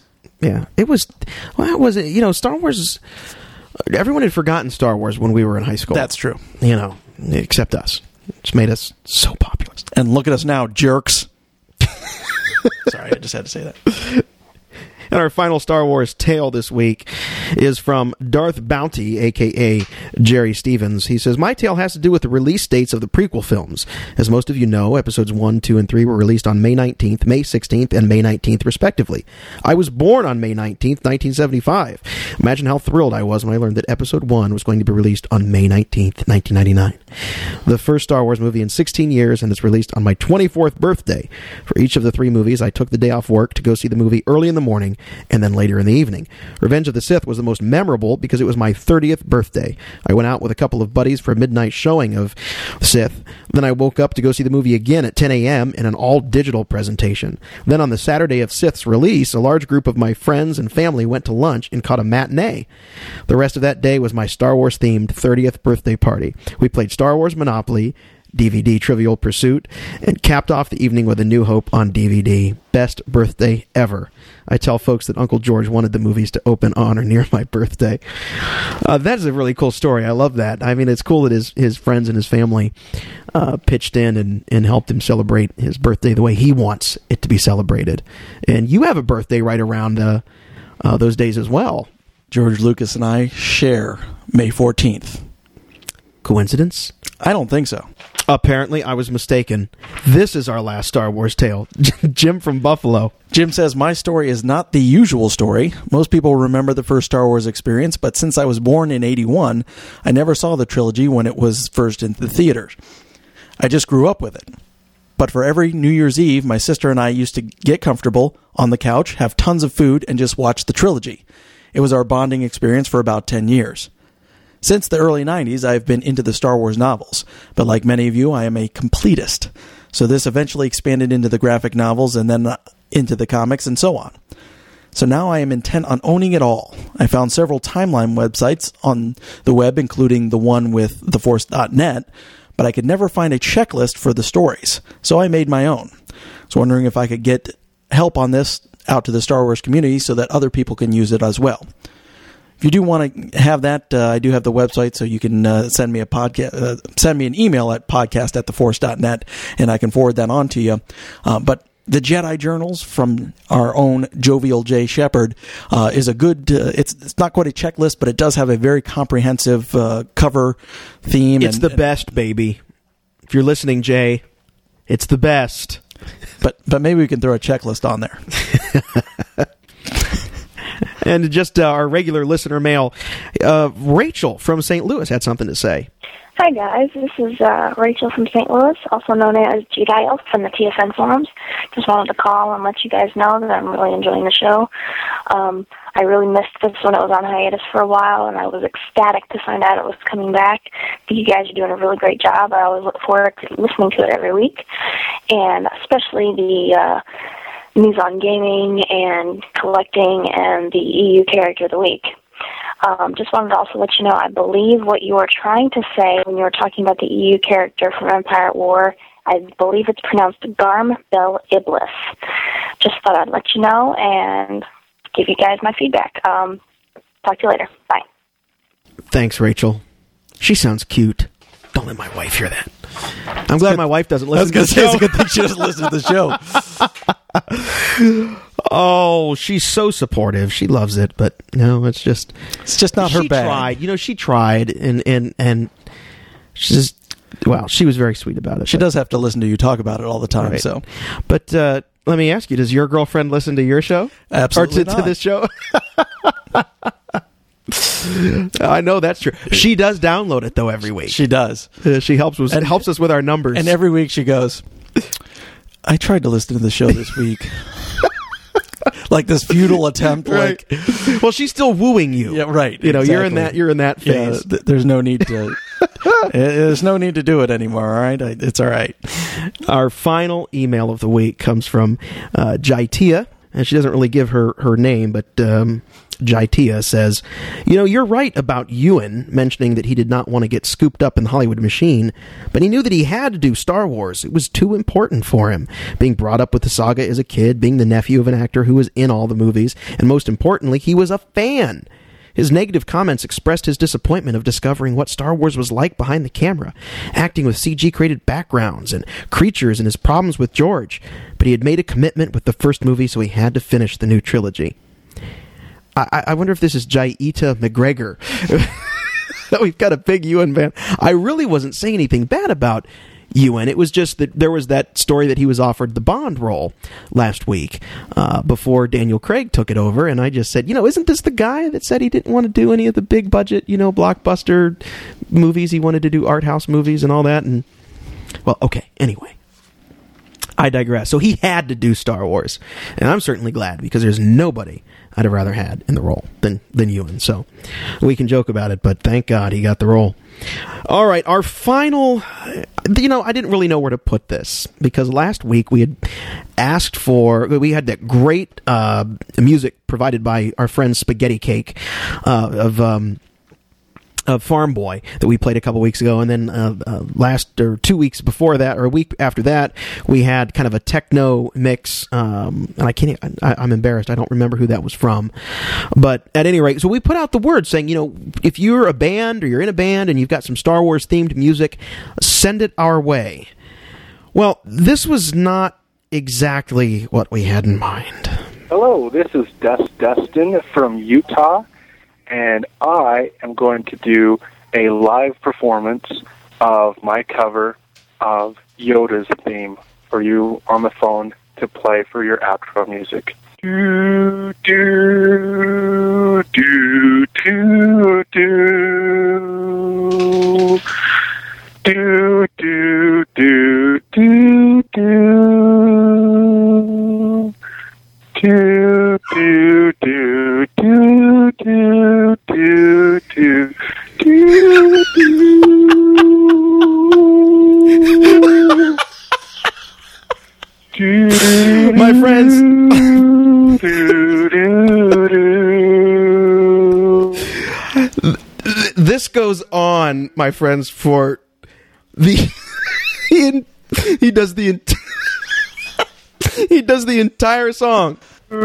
It was you know, Star Wars, everyone had forgotten Star Wars when we were in high school. That's true. You know, except us. It's made us so popular. And look at us now, jerks. Sorry, I just had to say that. And our final Star Wars tale this week is from Darth Bounty, a.k.a. Jerry Stevens. He says, my tale has to do with the release dates of the prequel films. As most of you know, episodes 1, 2, and 3 were released on May 19th, May 16th, and May 19th, respectively. I was born on May 19th, 1975. Imagine how thrilled I was when I learned that episode 1 was going to be released on May 19th, 1999. The first Star Wars movie in 16 years, and it's released on my 24th birthday. For each of the 3 movies, I took the day off work to go see the movie early in the morning and then later in the evening. Revenge of the Sith was the most memorable because it was my 30th birthday. I went out with a couple of buddies for a midnight showing of Sith. Then I woke up to go see the movie again at 10 a.m. in an all-digital presentation. Then on the Saturday of Sith's release, a large group of my friends and family went to lunch and caught a matinee. The rest of that day was my Star Wars-themed 30th birthday party. We played Star Wars Monopoly, DVD Trivial Pursuit, and capped off the evening with A New Hope on DVD. Best birthday ever. I tell folks that Uncle George wanted the movies to open on or near my birthday. That is a really cool story. I love that. I mean, it's cool that his friends and his family pitched in and helped him celebrate his birthday the way he wants it to be celebrated. And you have a birthday right around those days as well. George Lucas and I share May 14th. Coincidence? I don't think so. Apparently, I was mistaken. This is our last Star Wars tale. Jim from Buffalo. Jim says, my story is not the usual story. Most people remember the first Star Wars experience, but since I was born in 81, I never saw the trilogy when it was first in the theaters. I just grew up with it. But for every New Year's Eve, my sister and I used to get comfortable on the couch, have tons of food, and just watch the trilogy. It was our bonding experience for about 10 years. Since the early 90s, I've been into the Star Wars novels, but like many of you, I am a completist. So this eventually expanded into the graphic novels and then into the comics and so on. So now I am intent on owning it all. I found several timeline websites on the web, including the one with theforce.net, but I could never find a checklist for the stories, so I made my own. I was wondering if I could get help on this out to the Star Wars community so that other people can use it as well. If you do want to have that, I do have the website, so you can send me send me an email at podcast@theforce.net, and I can forward that on to you. But the Jedi Journals from our own Jovial J. Shepard is a good. It's not quite a checklist, but it does have a very comprehensive cover theme. It's the best, baby. If you're listening, Jay, it's the best. But maybe we can throw a checklist on there. And just our regular listener mail, Rachel from St. Louis had something to say. Hi guys, this is Rachel from St. Louis, also known as Jedi Elf from the TSN forums. Just wanted to call and let you guys know that I'm really enjoying the show. I really missed this when it was on hiatus for a while, and I was ecstatic to find out it was coming back. I think you guys are doing a really great job. I always look forward to listening to it every week, and especially the news on gaming and collecting and the EU character of the week. Just wanted to also let you know, I believe what you were trying to say when you were talking about the EU character from Empire at War, I believe it's pronounced Garm Bel Iblis. Just thought I'd let you know and give you guys my feedback. Talk to you later. Bye. Thanks, Rachel. She sounds cute. Don't let my wife hear that. I'm glad my wife doesn't listen to the show. It's a good thing she doesn't listen to the show. Oh, she's so supportive. She loves it, but no, it's just not her bag. She tried, and she's she was very sweet about it. She does have to listen to you talk about it all the time. Right. So, but let me ask you: does your girlfriend listen to your show? Absolutely or to this show? I know that's true. She does download it though every week. She does. She helps us with our numbers. And every week she goes, I tried to listen to the show this week. Like this futile attempt. Right. Well, she's still wooing you. Yeah, right. You know, exactly. you're in that phase. Yeah, there's no need to. There's no need to do it anymore. All right, it's all right. Our final email of the week comes from Jaitia, and she doesn't really give her name, but Jaitia says, you're right about Ewan mentioning that he did not want to get scooped up in the Hollywood machine, but he knew that he had to do Star Wars. It was too important for him. Being brought up with the saga as a kid, being the nephew of an actor who was in all the movies, and most importantly, he was a fan. His negative comments expressed his disappointment of discovering what Star Wars was like behind the camera, acting with CG-created backgrounds and creatures and his problems with George. But he had made a commitment with the first movie, so he had to finish the new trilogy. I wonder if this is Jaita McGregor. We've got a big Ewan fan. I really wasn't saying anything bad about Ewan. It was just that there was that story that he was offered the Bond role last week before Daniel Craig took it over, and I just said, isn't this the guy that said he didn't want to do any of the big budget, blockbuster movies? He wanted to do art house movies and all that, and well, okay, anyway. I digress. So he had to do Star Wars, and I'm certainly glad because there's nobody I'd have rather had in the role than Ewan. So we can joke about it, but thank God he got the role. All right, our final... I didn't really know where to put this because last week we had asked for... We had that great music provided by our friend Spaghetti Cake of Farm Boy that we played a couple weeks ago, and then 2 weeks before that, or a week after that, we had kind of a techno mix, and I'm embarrassed, I don't remember who that was from, but at any rate, so we put out the word saying, if you're a band, or you're in a band, and you've got some Star Wars themed music, send it our way. Well, this was not exactly what we had in mind. Hello, this is Dustin from Utah, and I am going to do a live performance of my cover of Yoda's theme for you on the phone to play for your outro music. Do, do, do, do, do. Do, do, do, do, do. Do, do, do, do, do, do, do, do, do. My friends, this goes on, my friends, for the he does the he does the entire song.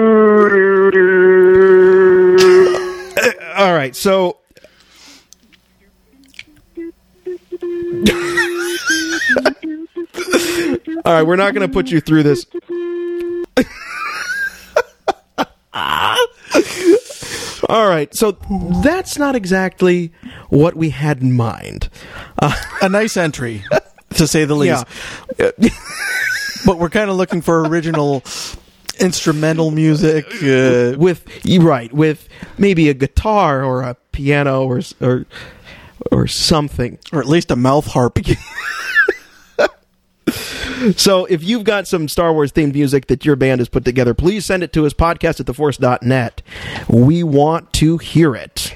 All right, so all right, we're not going to put you through this. All right, so that's not exactly what we had in mind. A nice entry, to say the least. Yeah. But we're kind of looking for original instrumental music with maybe a guitar or a piano or something, or at least a mouth harp. So if you've got some Star Wars themed music that your band has put together, please send it to us, podcast@theforce.net. We want to hear it.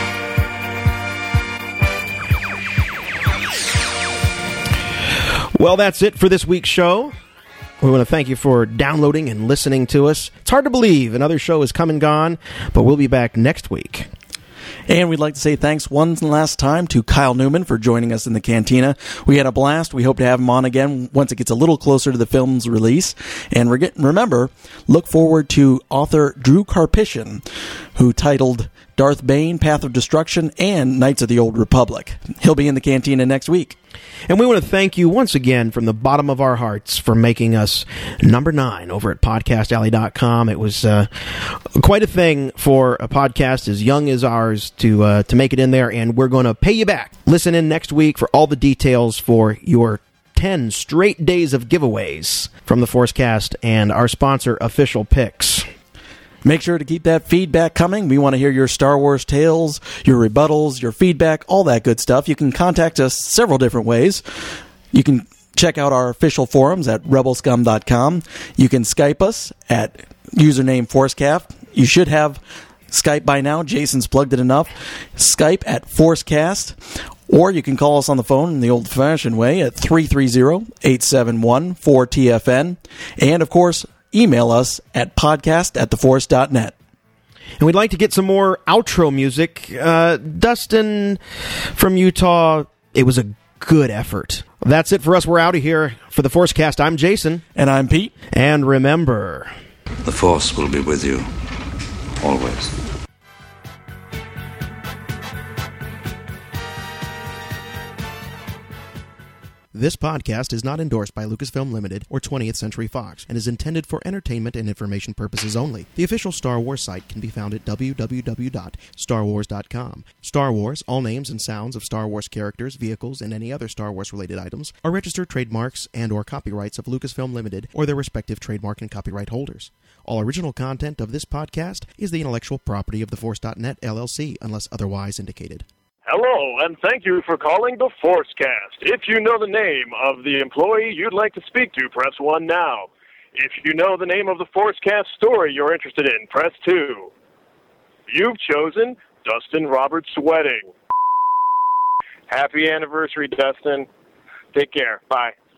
Well, that's it for this week's show. We want to thank you for downloading and listening to us. It's hard to believe another show has come and gone, but we'll be back next week. And we'd like to say thanks one last time to Kyle Newman for joining us in the Cantina. We had a blast. We hope to have him on again once it gets a little closer to the film's release. And remember, look forward to author Drew Karpyshyn, who titled Darth Bane, Path of Destruction, and Knights of the Old Republic. He'll be in the Cantina next week. And we want to thank you once again from the bottom of our hearts for making us number 9 over at podcastalley.com. It was quite a thing for a podcast as young as ours to make it in there, and we're going to pay you back. Listen in next week for all the details for your 10 straight days of giveaways from the Forcecast and our sponsor, Official Picks. Make sure to keep that feedback coming. We want to hear your Star Wars tales, your rebuttals, your feedback, all that good stuff. You can contact us several different ways. You can check out our official forums at rebelscum.com. You can Skype us at username Forcecast. You should have Skype by now. Jason's plugged it enough. Skype at Forcecast. Or you can call us on the phone in the old-fashioned way at 330-871-4TFN. And, of course, email us at podcast@theforce.net. And we'd like to get some more outro music. Dustin from Utah, it was a good effort. That's it for us. We're out of here. For the Forcecast, I'm Jason. And I'm Pete. And remember, the Force will be with you, always. This podcast is not endorsed by Lucasfilm Limited or 20th Century Fox and is intended for entertainment and information purposes only. The official Star Wars site can be found at www.starwars.com. Star Wars, all names and sounds of Star Wars characters, vehicles, and any other Star Wars-related items are registered trademarks and or copyrights of Lucasfilm Limited or their respective trademark and copyright holders. All original content of this podcast is the intellectual property of theforce.net LLC unless otherwise indicated. Hello, and thank you for calling the Forcecast. If you know the name of the employee you'd like to speak to, press 1 now. If you know the name of the Forcecast story you're interested in, press 2. You've chosen Dustin Roberts' wedding. Happy anniversary, Dustin. Take care. Bye.